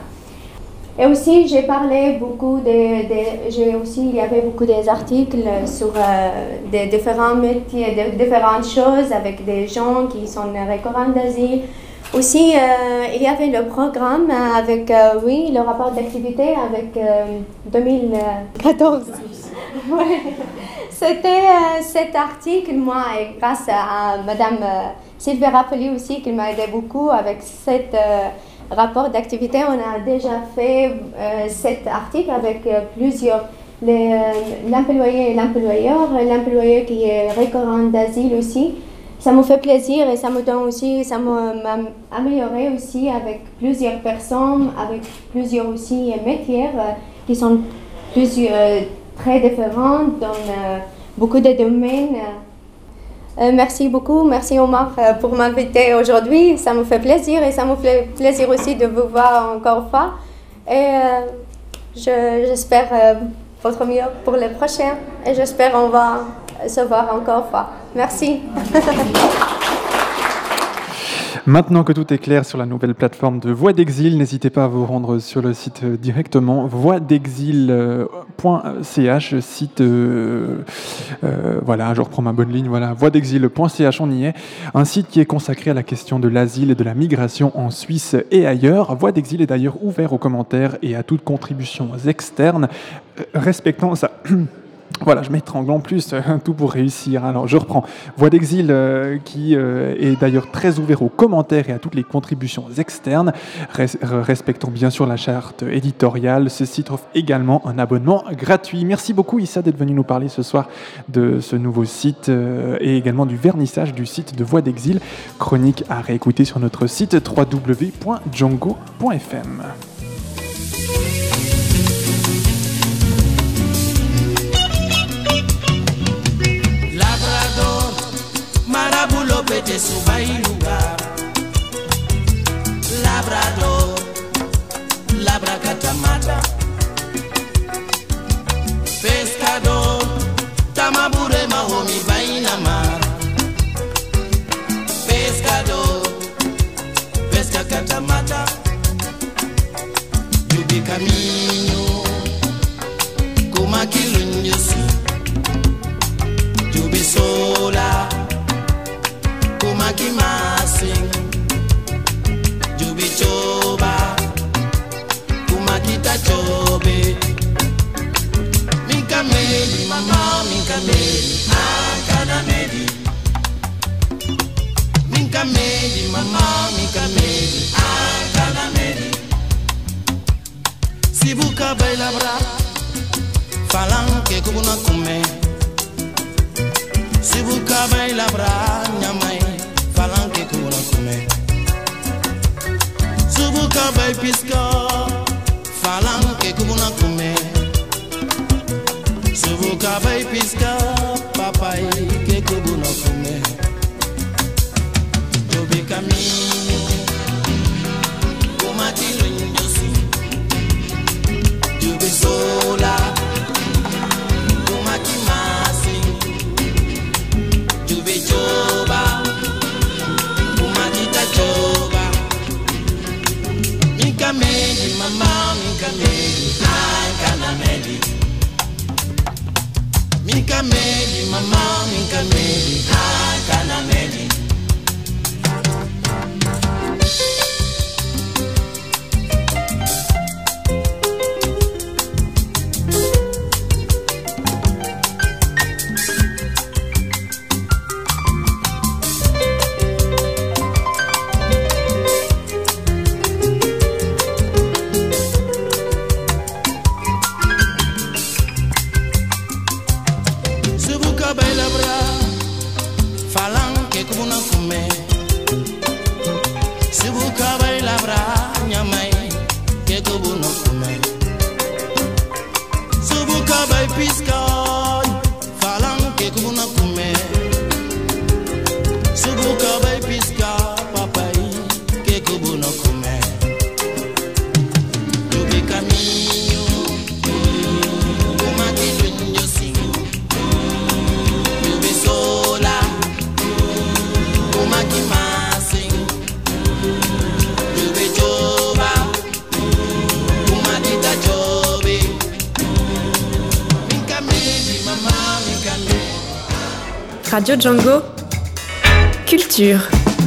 Et aussi, j'ai parlé beaucoup de, de j'ai aussi, il y avait beaucoup des articles sur euh, des différents métiers, de différentes choses avec des gens qui sont récurrents d'Asie. Aussi, euh, il y avait le programme avec, euh, oui, le rapport d'activité avec euh, deux mille quatorze. Ouais. C'était euh, cet article, moi, et grâce à Madame euh, Sylvie Rappoli aussi, qui m'a aidé beaucoup avec cette euh, rapport d'activité. On a déjà fait euh, cet article avec euh, plusieurs, les, euh, l'employé et l'employeur, l'employé qui est récurrent d'asile aussi. Ça me fait plaisir et ça me donne aussi, ça m'a amélioré aussi avec plusieurs personnes, avec plusieurs aussi métiers euh, qui sont plusieurs, euh, très différents dans euh, beaucoup de domaines. Euh, merci beaucoup, merci Omar euh, pour m'inviter aujourd'hui. Ça me fait plaisir et ça me fait plaisir aussi de vous voir encore une fois. Et euh, je, j'espère euh, votre mieux pour les prochains et j'espère qu'on va se voir encore une fois. Merci. Maintenant que tout est clair sur la nouvelle plateforme de Voix d'Exil, n'hésitez pas à vous rendre sur le site directement, voix d'exil point c h, site, euh, euh, voilà, je reprends ma bonne ligne, voilà, voix d'exil point c h, on y est, un site qui est consacré à la question de l'asile et de la migration en Suisse et ailleurs. Voix d'Exil est d'ailleurs ouvert aux commentaires et à toutes contributions externes, respectant ça. Voilà, je m'étrangle en plus, tout pour réussir. Alors, je reprends. Voix d'Exil, euh, qui euh, est d'ailleurs très ouvert aux commentaires et à toutes les contributions externes, res- respectant bien sûr la charte éditoriale. Ce site offre également un abonnement gratuit. Merci beaucoup, Issa, d'être venu nous parler ce soir de ce nouveau site euh, et également du vernissage du site de Voix d'Exil. Chronique à réécouter sur notre site w w w point django point f m. Pete subai lugar Labrador Labracatamata Pescador Tamabure mahomi baina mar Pescador Pesca catamata Yubi caminho Kuma kilunjusi Yubi sola Kumakimasing Jubi choba Kumakita chobe Minka medi mama minka medi Akana medi Minka medi mama minka medi Akana medi Sibuka baila bra falanke kubuna kume sibuka baila bra nyamai falanke kubuna kume sibuka bai piska falanke kubuna kume sibuka bai piska papai ke kubuna kume tobi caminho kumati lunjosi tobi sola kumati masi tobi choba kumati tachoba mikameli mama mikameli kanameli mikameli mama mikameli kanameli Radio Django, Culture.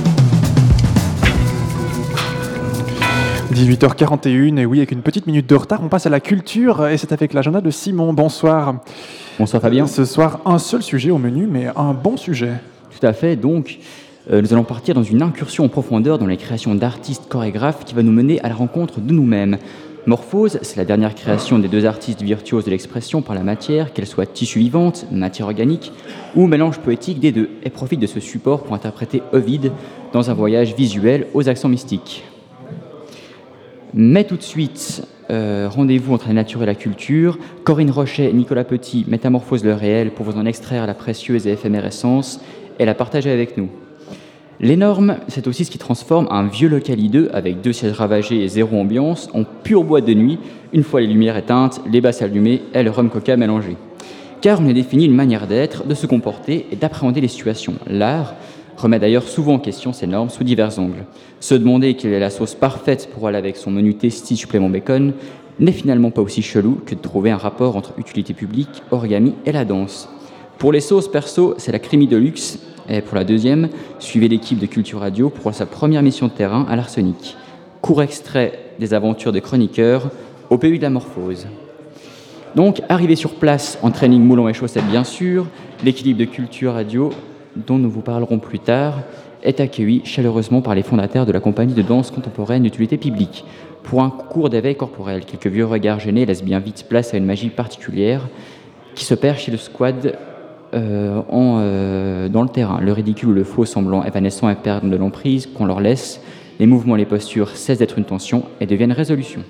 dix-huit heures quarante et une, et oui, avec une petite minute de retard, on passe à la culture, et c'est avec l'agenda de Simon. Bonsoir. Bonsoir Fabien. Ce soir, un seul sujet au menu, mais un bon sujet. Tout à fait, donc euh, nous allons partir dans une incursion en profondeur dans les créations d'artistes chorégraphes qui va nous mener à la rencontre de nous-mêmes. Morphose, c'est la dernière création des deux artistes virtuoses de l'expression par la matière, qu'elle soit tissu vivante, matière organique ou mélange poétique des deux, et profite de ce support pour interpréter Ovide dans un voyage visuel aux accents mystiques. Mais tout de suite, euh, rendez-vous entre la nature et la culture. Corinne Rochet et Nicolas Petit métamorphosent le réel pour vous en extraire la précieuse et éphémère essence et la partager avec nous. L'énorme, c'est aussi ce qui transforme un vieux local hideux avec deux sièges ravagés et zéro ambiance en pure boîte de nuit, une fois les lumières éteintes, les basses allumées et le rhum coca mélangé. Car on a défini une manière d'être, de se comporter et d'appréhender les situations. L'art remet d'ailleurs souvent en question ces normes sous divers angles. Se demander quelle est la sauce parfaite pour aller avec son menu testis supplément bacon n'est finalement pas aussi chelou que de trouver un rapport entre utilité publique, origami et la danse. Pour les sauces perso, c'est la Crémie de luxe. Et pour la deuxième, suivez l'équipe de Culture Radio pour sa première mission de terrain à l'Arsenic. Court extrait des aventures des chroniqueurs au pays de la morphose. Donc, arrivé sur place en training moulant et chaussettes bien sûr, l'équilibre de Culture Radio, dont nous vous parlerons plus tard, est accueilli chaleureusement par les fondateurs de la compagnie de danse contemporaine d'utilité publique. Pour un cours d'éveil corporel, quelques vieux regards gênés laissent bien vite place à une magie particulière qui se perd chez le squad Euh, en, euh, dans le terrain. Le ridicule ou le faux semblant évanescent et perdent de l'emprise qu'on leur laisse. Les mouvements et les postures cessent d'être une tension et deviennent résolution.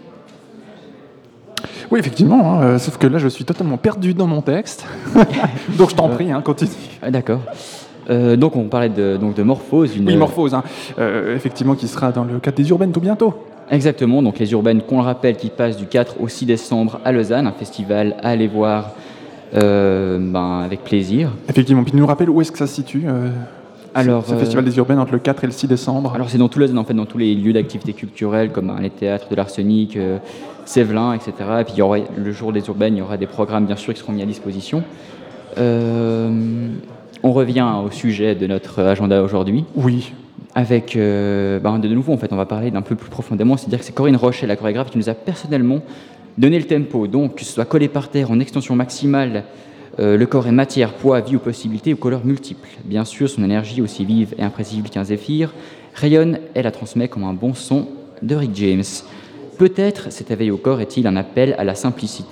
Oui, effectivement, hein, euh, sauf que là, je suis totalement perdu dans mon texte. Donc, je t'en prie, hein, continue. Ah, d'accord. Euh, donc, on parlait de, donc, de Morphose. Une... Oui, Morphose, hein, euh, effectivement, qui sera dans le cadre des Urbaines tout bientôt. Exactement, donc les Urbaines, qu'on le rappelle, qui passent du quatre au six décembre à Lausanne, un festival à aller voir Euh, ben, avec plaisir. Effectivement, puis nous rappelle où est-ce que ça se situe euh, alors, ce, ce festival des Urbaines entre le quatre et le six décembre. Alors c'est dans tout Lausanne, en fait, dans tous les lieux d'activité culturelle comme hein, les théâtres de l'Arsenic, euh, Sévelin, et cetera. Et puis il y aura, le jour des Urbaines, il y aura des programmes bien sûr qui seront mis à disposition. Euh, on revient au sujet de notre agenda aujourd'hui. Oui. Avec, euh, ben, de nouveau, en fait, on va parler d'un peu plus profondément, c'est-à-dire que c'est Corinne Rochet, la chorégraphe, qui nous a personnellement donner le tempo, donc que ce soit collé par terre en extension maximale, euh, le corps est matière, poids, vie ou possibilités ou couleurs multiples. Bien sûr, son énergie, aussi vive et imprévisible qu'un zéphyr, rayonne et la transmet comme un bon son de Rick James. Peut-être cet éveil au corps est-il un appel à la simplicité,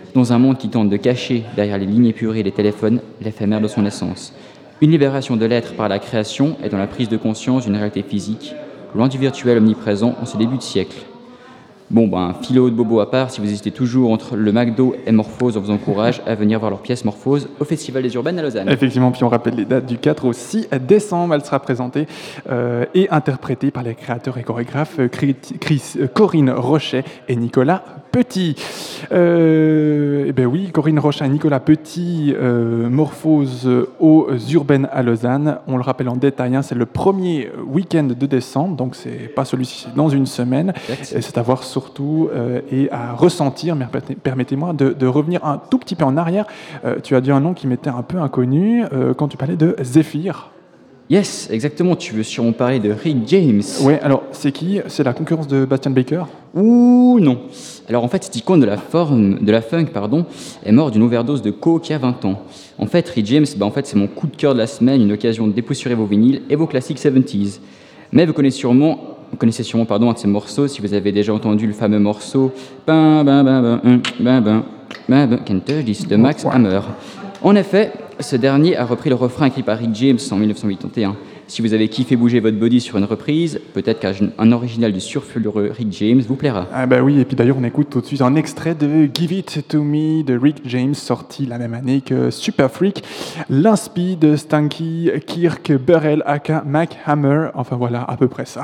dans un monde qui tente de cacher derrière les lignes épurées et les téléphones l'éphémère de son essence. Une libération de l'être par la création est dans la prise de conscience d'une réalité physique, loin du virtuel omniprésent en ce début de siècle. Bon, ben, philo de bobo à part, si vous hésitez toujours entre le McDo et Morphose, on vous encourage à venir voir leur pièce Morphose au Festival des Urbaines à Lausanne. Effectivement, puis on rappelle les dates du quatre au six décembre. Elle sera présentée euh, et interprétée par les créateurs et chorégraphes Chris, Chris, euh, Corinne Rochet et Nicolas Petit. Euh, eh ben oui, Corinne Rochet et Nicolas Petit, euh, Morphose aux Urbaines à Lausanne. On le rappelle en détail, hein, c'est le premier week-end de décembre, donc c'est pas celui-ci, c'est dans une semaine. Et c'est à voir surtout euh, et à ressentir. Mais permettez-moi de, de revenir un tout petit peu en arrière. Euh, tu as dit un nom qui m'était un peu inconnu euh, quand tu parlais de Zephyr. Yes, exactement. Tu veux sûrement parler de Rick James. Oui, alors c'est qui? C'est la concurrence de Bastian Baker? Ouh, non. Alors en fait, cette icône de la, forme, de la funk pardon, est mort d'une overdose de coke il y a vingt ans. En fait, Rick James, bah, en fait, c'est mon coup de cœur de la semaine, une occasion de dépoussiérer vos vinyles et vos classiques soixante-dix. Mais vous connaissez sûrement, vous connaissez sûrement pardon, un de ces morceaux, si vous avez déjà entendu le fameux morceau ben, ben, ben, ben, ben, ben, ben, ben, Can't Touch This de Max Hammer. En effet, ce dernier a repris le refrain écrit par Rick James en dix-neuf cent quatre-vingt-onze. Si vous avez kiffé bouger votre body sur une reprise, peut-être qu'un original du surfulureux Rick James vous plaira. Ah bah oui, et puis d'ailleurs on écoute tout de suite un extrait de Give It To Me de Rick James, sorti la même année que Super Freak, l'inspi de Stanky Kirk Burrell aka Mac Hammer, enfin voilà, à peu près ça.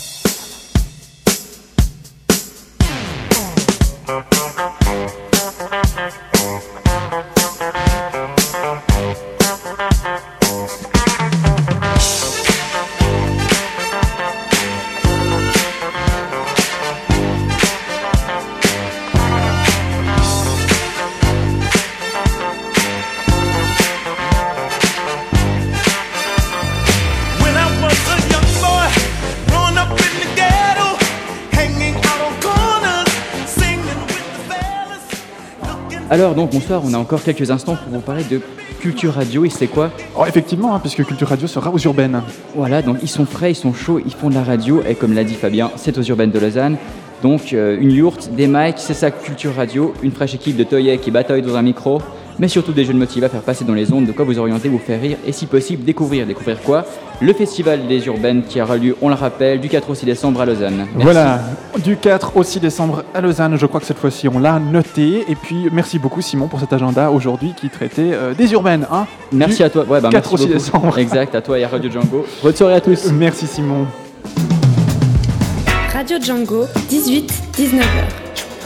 Alors donc bonsoir, on a encore quelques instants pour vous parler de Culture Radio, et c'est quoi? Oh, effectivement, hein, puisque Culture Radio sera aux Urbaines. Voilà, donc ils sont frais, ils sont chauds, ils font de la radio, et comme l'a dit Fabien, c'est aux Urbaines de Lausanne. Donc euh, une yourte, des mics, c'est ça Culture Radio, une fraîche équipe de toyets qui bataillent dans un micro, mais surtout des jeunes motivés à faire passer dans les ondes, de quoi vous orienter, vous faire rire, et si possible découvrir. Découvrir quoi? Le Festival des Urbaines qui aura lieu, on le rappelle, du quatre au six décembre à Lausanne. Merci. Voilà, du quatre au six décembre à Lausanne, je crois que cette fois-ci on l'a noté. Et puis merci beaucoup Simon pour cet agenda aujourd'hui qui traitait euh, des urbaines. Hein, merci à toi, ouais, bah, quatre merci au six beaucoup. décembre. Exact, à toi et à Radio Django. Bonne soirée à tous. Merci Simon. Radio Django, dix-huit à dix-neuf heures.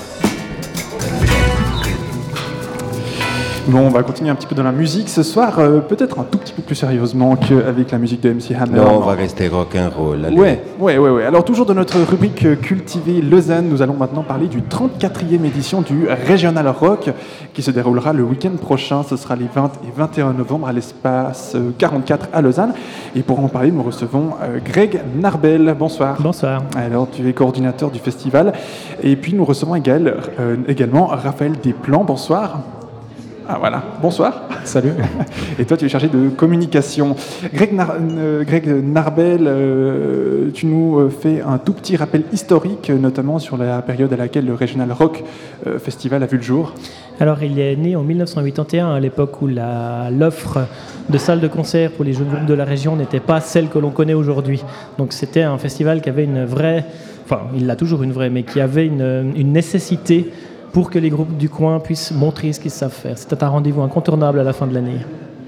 Bon, on va continuer un petit peu dans la musique ce soir, euh, peut-être un tout petit peu plus sérieusement qu'avec la musique de M C Hammer. Non, on va rester rock'n'roll. Allez. Ouais, ouais, ouais, ouais. Alors toujours dans notre rubrique euh, Cultiver Lausanne, nous allons maintenant parler du trente-quatrième édition du Regional Rock qui se déroulera le week-end prochain. Ce sera les vingt et vingt et un novembre à l'espace euh, quarante-quatre à Lausanne. Et pour en parler, nous recevons euh, Greg Narbel. Bonsoir. Bonsoir. Alors, tu es coordinateur du festival. Et puis nous recevons égal, euh, également Raphaël Desplans. Bonsoir. Ah voilà, bonsoir. Salut. Et toi, tu es chargé de communication. Greg, Nar- euh, Greg Narbel, euh, tu nous euh, fais un tout petit rappel historique, notamment sur la période à laquelle le Regional Rock euh, Festival a vu le jour. Alors, il est né en dix-neuf cent quatre-vingt et un, à l'époque où la, l'offre de salles de concert pour les jeunes groupes de la région n'était pas celle que l'on connaît aujourd'hui. Donc, c'était un festival qui avait une vraie, enfin, il a toujours une vraie, mais qui avait une, une nécessité pour que les groupes du coin puissent montrer ce qu'ils savent faire. C'était un rendez-vous incontournable à la fin de l'année.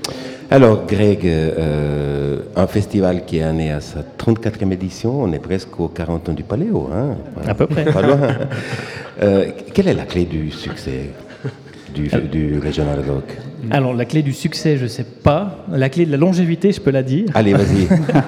Alors, Greg, euh, un festival qui est né à sa trente-quatrième édition, on est presque aux quarante ans du Paléo. Hein, à peu près. Pas loin. Euh, quelle est la clé du succès du, du Regional Rock? Alors, la clé du succès, je ne sais pas. La clé de la longévité, je peux la dire. Allez, vas-y.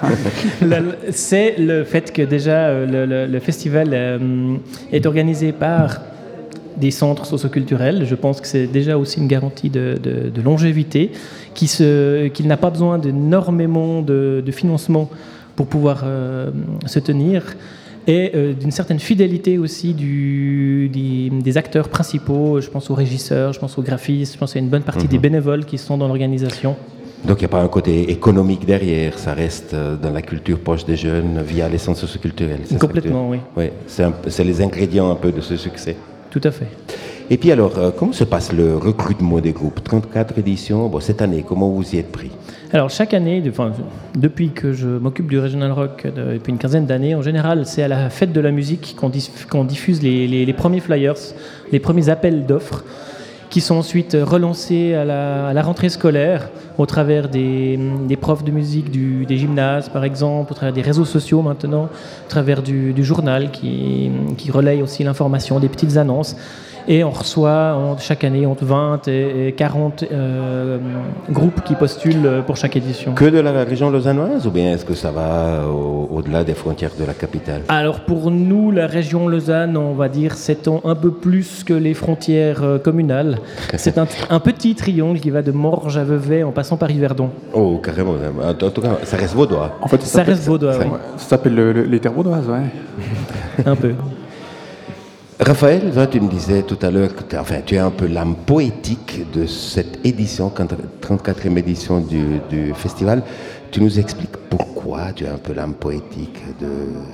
la, c'est le fait que déjà, le, le, le festival euh, est organisé par des centres socioculturels. Je pense que c'est déjà aussi une garantie de, de, de longévité, qui se, qu'il n'a pas besoin d'énormément de, de financement pour pouvoir euh, se tenir, et euh, d'une certaine fidélité aussi du, des, des acteurs principaux. Je pense aux régisseurs, je pense aux graphistes, je pense à une bonne partie mm-hmm. des bénévoles qui sont dans l'organisation. Donc il n'y a pas un côté économique derrière, ça reste dans la culture proche des jeunes via les centres socioculturels. Complètement, oui. Oui, c'est, un, c'est les ingrédients un peu de ce succès. Tout à fait. Et puis alors, euh, comment se passe le recrutement des groupes? trente-quatre éditions, bon, cette année, comment vous y êtes pris? Alors chaque année, enfin, depuis que je m'occupe du Regional Rock de- depuis une quinzaine d'années, en général, c'est à la fête de la musique qu'on dis- qu'on diffuse les, les- les premiers flyers, les premiers appels d'offres, qui sont ensuite relancés à la, à la rentrée scolaire au travers des, des profs de musique du- des gymnases, par exemple, au travers des réseaux sociaux maintenant, au travers du, du journal qui, qui relaye aussi l'information, des petites annonces. Et on reçoit on- chaque année entre vingt et et quarante euh, groupes qui postulent pour chaque édition. Que de la région lausannoise ou bien est-ce que ça va au- au-delà des frontières de la capitale? Alors pour nous, la région Lausanne, on va dire, s'étend un peu plus que les frontières euh, communales. C'est un, un petit triangle qui va de Morges à Vevey en passant par Yverdon. Oh, carrément. En tout cas, ça reste vaudois. En fait, Ça s'appelle- reste vaudois, ça, oui. ça s'appelle le- le- les terres vaudoises, ouais. Un peu. Raphaël, toi, tu me disais tout à l'heure que t'es- enfin, tu es un peu l'âme poétique de cette édition, trente-quatrième édition du, du festival. Tu nous expliques pourquoi tu es un peu l'âme poétique de...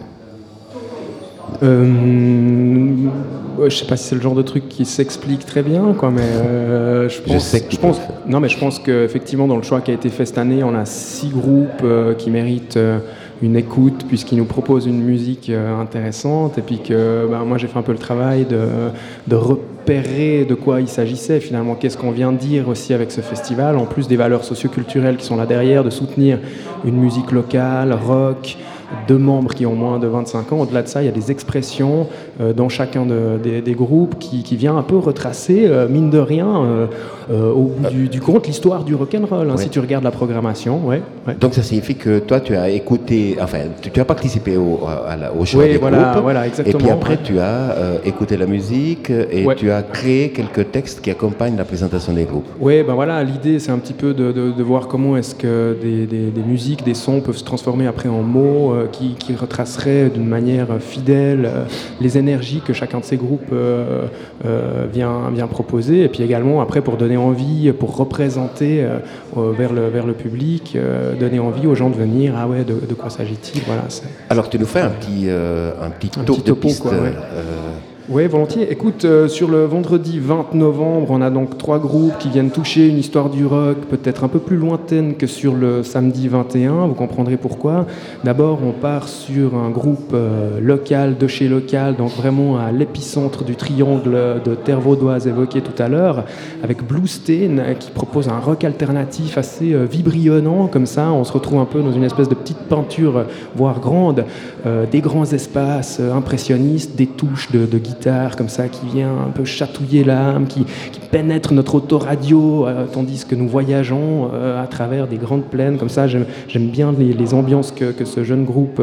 Euh, ouais, je sais pas si c'est le genre de truc qui s'explique très bien, quoi, mais euh, je pense. Je sais que tu pense. peux le faire. Non, mais je pense qu'effectivement, dans le choix qui a été fait cette année, on a six groupes euh, qui méritent euh, une écoute puisqu'ils nous proposent une musique euh, intéressante, et puis que ben, moi j'ai fait un peu le travail de, de repérer de quoi il s'agissait finalement, qu'est-ce qu'on vient dire aussi avec ce festival, en plus des valeurs socioculturelles qui sont là derrière, de soutenir une musique locale, rock, de membres qui ont moins de vingt-cinq ans. Au-delà de ça, il y a des expressions euh, dans chacun de- des, des groupes qui, qui vient un peu retracer, euh, mine de rien, euh, euh, au bout du, du compte, l'histoire du rock'n'roll, hein, Ouais. si tu regardes la programmation. Ouais, ouais. Donc ça signifie que toi, tu as écouté, enfin, tu, tu as participé au, à la- au choix Oui, des voilà, groupes. voilà, et exactement, puis après, ouais. tu as euh, écouté la musique et Ouais. tu as créé quelques textes qui accompagnent la présentation des groupes. Oui, ben voilà, l'idée c'est un petit peu de, de- de voir comment est-ce que des, des- des musiques, des sons peuvent se transformer après en mots euh, qui, qui retraceraient d'une manière fidèle euh, les énergies que chacun de ces groupes euh, euh, vient, vient proposer, et puis également après pour donner envie, pour représenter euh, euh, vers, le, vers le public, euh, donner envie aux gens de venir, ah ouais, de, de quoi s'agit-il, voilà. c'est- Alors tu nous fais un petit, euh, un petit Un tour petit de topo, piste. quoi, ouais. euh, Oui, volontiers. Écoute, euh, sur le vendredi vingt novembre, on a donc trois groupes qui viennent toucher une histoire du rock peut-être un peu plus lointaine que sur le samedi vingt et un. Vous comprendrez pourquoi. D'abord, on part sur un groupe euh, local, de chez local, donc vraiment à l'épicentre du triangle de terre vaudoise évoqué tout à l'heure, avec Blue Stain, euh, qui propose un rock alternatif assez euh, vibrionnant, comme ça. On se retrouve un peu dans une espèce de petite peinture, euh, voire grande, euh, des grands espaces euh, impressionnistes, des touches de, de guitare comme ça qui vient un peu chatouiller l'âme, qui, qui pénètre notre autoradio, euh, tandis que nous voyageons euh, à travers des grandes plaines comme ça. J'aime, j'aime bien les, les ambiances que, que ce jeune groupe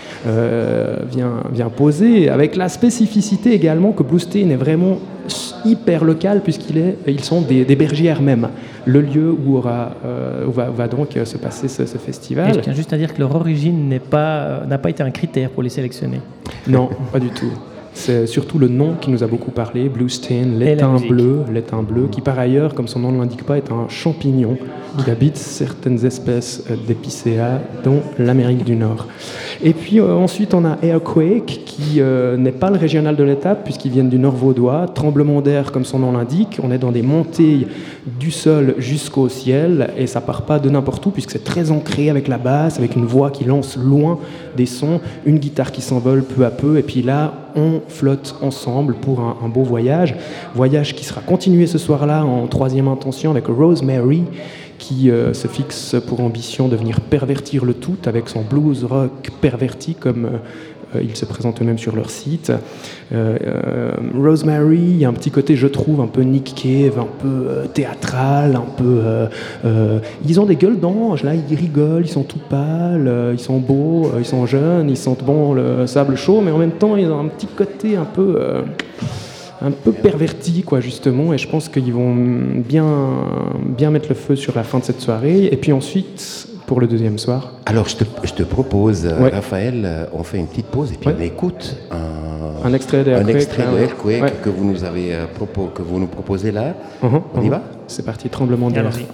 euh, vient, vient poser, avec la spécificité également que Blue Stain est vraiment hyper local puisqu'ils est, ils sont des, des bergères même, le lieu où, aura, euh, où, va, où va donc se passer ce, ce Et festival. je tiens juste à dire que leur origine n'est pas, n'a pas été un critère pour les sélectionner. Non, pas du tout. C'est surtout le nom qui nous a beaucoup parlé, Blue Stain, la l'étain musique. bleu, l'étain bleu, qui par ailleurs, comme son nom ne l'indique pas, est un champignon qui habite certaines espèces euh, d'épicéas, dont l'Amérique du Nord. Et puis euh, ensuite, on a Airquake, qui euh, n'est pas le régional de l'étape, puisqu'ils viennent du Nord vaudois. Tremblement d'air, comme son nom l'indique. On est dans des montées du sol jusqu'au ciel, et ça part pas de n'importe où, puisque c'est très ancré avec la basse, avec une voix qui lance loin des sons, une guitare qui s'envole peu à peu, et puis là, on flotte ensemble pour un, un beau voyage. Voyage qui sera continué ce soir-là en troisième intention avec Rosemary, qui euh, se fixe pour ambition de venir pervertir le tout avec son blues rock perverti, comme euh, ils se présentent eux-mêmes sur leur site. Euh, euh, Rosemary, il y a un petit côté, je trouve, un peu Nick Cave, un peu euh, théâtral, un peu... Euh, euh, ils ont des gueules d'ange, là, ils rigolent, ils sont tout pâles, euh, ils sont beaux, euh, ils sont jeunes, ils sentent bon le sable chaud, mais en même temps, ils ont un petit côté un peu... Euh, un peu perverti, quoi, justement, et je pense qu'ils vont bien, bien mettre le feu sur la fin de cette soirée. Et puis ensuite, pour le deuxième soir... Alors, je te, je te propose, Ouais. Raphaël, euh, on fait une petite pause et puis Ouais. on écoute un, Un extrait de un Earthquake, extrait là, de ouais. Earthquake Ouais. que vous nous avez euh, propos, que vous nous proposez là. Mhm, On y mhm. va? C'est parti, tremblement d'air. Allons-y.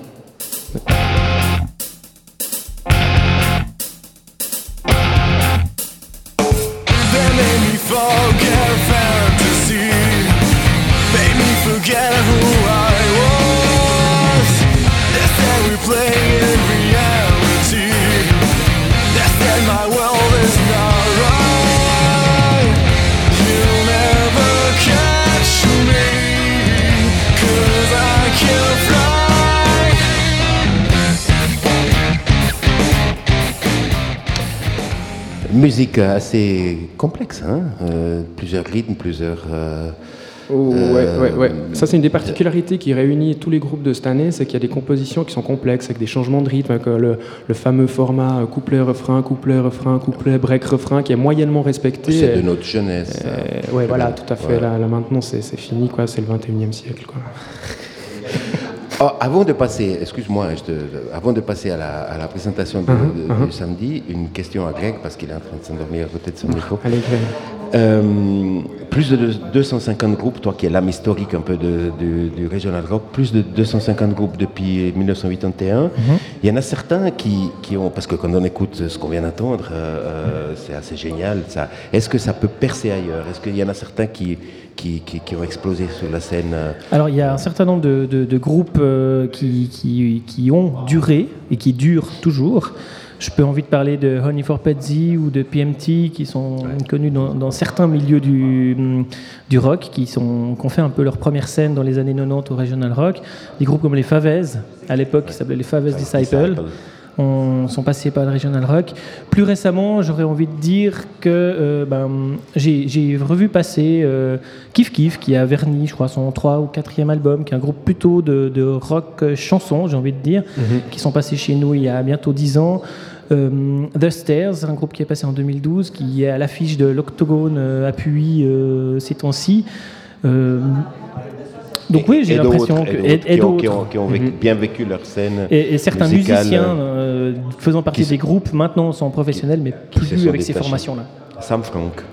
They made me forget fantasy, made me forget musique assez complexe, hein, euh, plusieurs rythmes, plusieurs... Euh, Oh, euh, ouais, ouais, ouais. Ça, c'est une des particularités qui réunit tous les groupes de cette année, c'est qu'il y a des compositions qui sont complexes, avec des changements de rythme, avec le, le fameux format couplet-refrain, couplet-refrain, couplet, break-refrain, qui est moyennement respecté. C'est de notre jeunesse. Euh, ouais, voilà, tout à fait. Voilà. Là, là, maintenant, c'est, c'est fini, quoi. C'est le vingt et unième siècle, quoi. Oh, avant de passer, excuse-moi, je te, avant de passer à la, à la présentation de, Uh-huh, de- uh-huh. du samedi, une question à Greg, parce qu'il est en train de s'endormir à côté de son micro. Allez, Greg. Euh, plus de deux cent cinquante groupes, toi qui es l'âme historique un peu de, de- du regional rock, plus de deux cent cinquante groupes depuis mille neuf cent quatre-vingt-et-un. Mhm. Il y en a certains qui, qui ont, parce que quand on écoute ce qu'on vient d'entendre, euh, euh, c'est assez génial. Ça. Est-ce que ça peut percer ailleurs? Est-ce qu'il y en a certains qui, qui, qui, qui ont explosé sur la scène euh, Alors il y a un certain nombre de, de- de groupes euh, qui, qui- qui ont duré et qui durent toujours. Je peux envie de parler de Honey for Petsy ou de P M T qui sont connus dans, dans certains milieux du, du rock, qui, sont, qui ont fait un peu leur première scène dans les années quatre-vingt-dix au Regional Rock. Des groupes comme les Favez, à l'époque qui s'appelaient les Favez Disciples, on, sont passés par le Regional Rock. Plus récemment, j'aurais envie de dire que euh, ben, j'ai, j'ai revu passer euh, Kif Kif, qui a verni, je crois, son trois ou quatrième album, qui est un groupe plutôt de, de rock euh, chanson, j'ai envie de dire, Mhm. qui sont passés chez nous il y a bientôt dix ans. Euh, The Stairs, un groupe qui est passé en deux mille douze, qui est à l'affiche de l'Octogone euh, à Puy euh, ces temps-ci. Euh, donc oui, j'ai et l'impression d'autres, que... et d'autres et- et qui ont- d'autres. qui ont, qui ont vécu- Mhm. bien vécu leur scène Et, et certains musicale, musiciens euh, euh, faisant partie qui- des groupes maintenant sont professionnels, mais qui se plus sont avec ces détachés. formations-là. Sam Frank.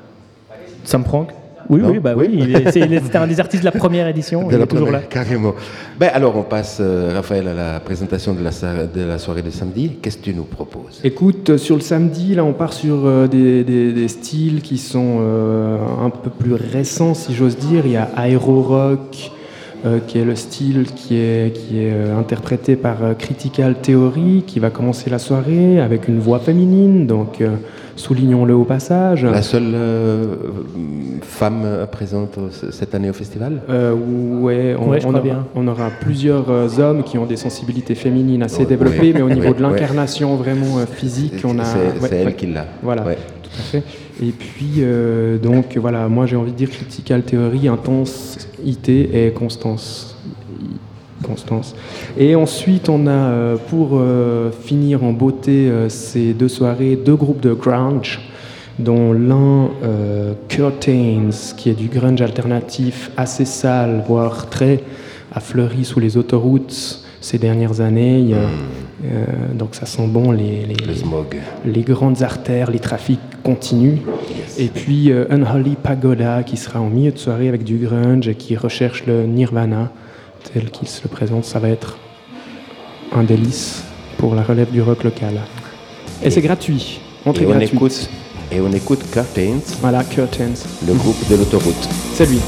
Sam Frank. Oui, Non oui, bah oui. il est- c'est- il est- C'était un des artistes de la première édition. De il la est toujours là. première, carrément. Ben, alors, on passe, euh, Raphaël, à la présentation de la, sa- de la soirée de samedi. Qu'est-ce que tu nous proposes? Écoute, euh, sur le samedi, là, on part sur euh, des, des- des styles qui sont euh, un peu plus récents, si j'ose dire. Il y a Aero Rock, euh, qui est le style qui est, qui est euh, interprété par euh, Critical Theory, qui va commencer la soirée avec une voix féminine, donc euh, soulignons-le au passage. La seule euh, femme euh, présente au- cette année au festival? Euh, ouais, on, Ouais, je on crois aura, bien. on aura plusieurs euh, hommes qui ont des sensibilités féminines assez Ouais, développées, ouais, mais au niveau ouais, de l'incarnation vraiment euh, physique, C'est- on a. c'est- ouais, c'est elle ouais. qui l'a. Voilà, Ouais. tout à fait. Et puis, euh, donc, voilà, moi j'ai envie de dire Critical Theory, intensité et constance. Constance. Et ensuite, on a, euh, pour euh, finir en beauté euh, ces deux soirées, deux groupes de grunge, dont l'un, euh, Curtains, qui est du grunge alternatif assez sale, voire très a fleuri sous les autoroutes ces dernières années. Il y a, euh, donc ça sent bon, les, les, Le smog. les grandes artères, les trafics continuent. Et puis euh, Unholy Pagoda, qui sera en milieu de soirée avec du grunge et qui recherche le nirvana tel qu'il se le présente. Ça va être un délice pour la relève du rock local. Et, Et- c'est gratuit. Entrée Et on, gratuite. écoute, et on écoute Curtains, Voilà, Curtains. le groupe de l'autoroute. C'est lui.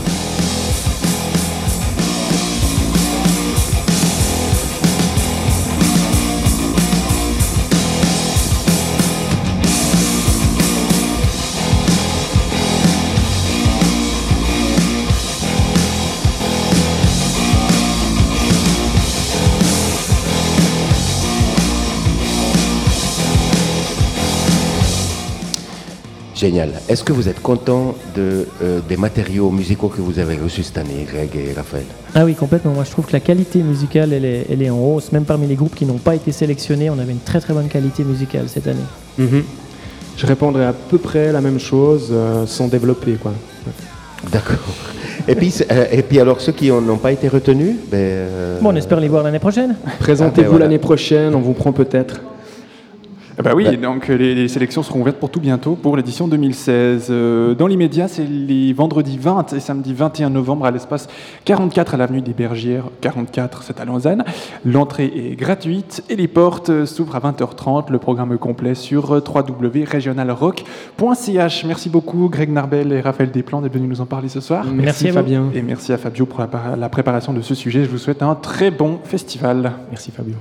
Génial. Est-ce que vous êtes content de, euh, des matériaux musicaux que vous avez reçus cette année, Greg et Raphaël? Ah oui, complètement. Moi, je trouve que la qualité musicale, elle est, elle est en hausse. Même parmi les groupes qui n'ont pas été sélectionnés, on avait une très très bonne qualité musicale cette année. Mhm. Je répondrai à peu près la même chose, euh, sans développer, quoi. D'accord. Et puis, c'est- euh, et puis alors, ceux qui en- n'ont pas été retenus, ben, euh, Bon, on espère les voir l'année prochaine. Présentez-vous Ah ben voilà. l'année prochaine, on vous prend peut-être. Eh ben oui, Ouais. donc euh, les, les sélections seront ouvertes pour tout bientôt pour l'édition deux mille seize. Euh, dans l'immédiat, c'est les vendredis vingt et samedi vingt et un novembre à l'espace quarante-quatre à l'avenue des Bergières. quarante-quatre, c'est à Lausanne. L'entrée est gratuite et les portes euh, s'ouvrent à vingt heures trente. Le programme complet sur euh, w w w point regional rock point c h. Merci beaucoup Greg Narbel et Raphaël Desplans d'être venus nous en parler ce soir. Merci, Merci à vous. Fabien. Et merci à Fabio pour la, la préparation de ce sujet. Je vous souhaite un très bon festival. Merci Fabio.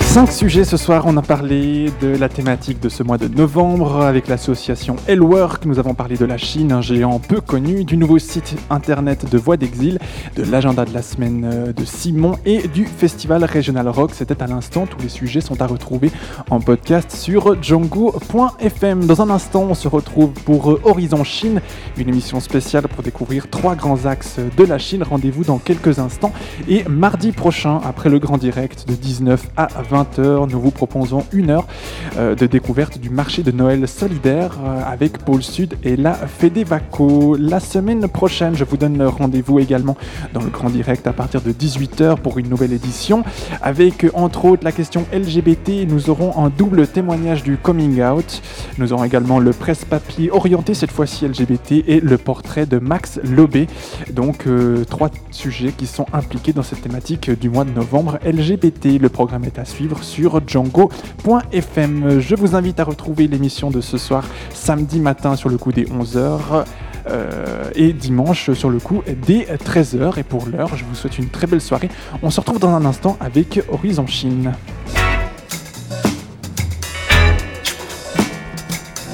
Cinq sujets ce soir, on a parlé de la thématique de ce mois de novembre avec l'association Hellwork, nous avons parlé de la Chine, un géant peu connu, du nouveau site internet de Voix d'Exil, de l'agenda de la semaine de Simon et du festival Régional Rock. C'était à l'instant, tous les sujets sont à retrouver en podcast sur django point f m. Dans un instant, on se retrouve pour Horizon Chine, une émission spéciale pour découvrir trois grands axes de la Chine. Rendez-vous dans quelques instants et mardi prochain, après le grand direct de dix-neuf à vingt heures, nous vous proposons une heure euh, de découverte du marché de Noël solidaire euh, avec Pôle Sud et la Fedevaco. La semaine prochaine, je vous donne rendez-vous également dans le grand direct à partir de dix-huit heures pour une nouvelle édition avec entre autres la question L G B T. Nous aurons un double témoignage du coming out. Nous aurons également le presse-papier orienté cette fois-ci L G B T et le portrait de Max Lobé. Donc euh, trois sujets qui sont impliqués dans cette thématique du mois de novembre L G B T. Le programme est à suivre sur django point f m. Je vous invite à retrouver l'émission de ce soir samedi matin sur le coup des onze heures euh, et dimanche sur le coup des treize heures. Et pour l'heure, je vous souhaite une très belle soirée. On se retrouve dans un instant avec Horizon Chine.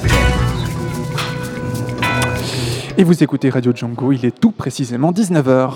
Et vous écoutez Radio Django, il est tout précisément dix-neuf heures.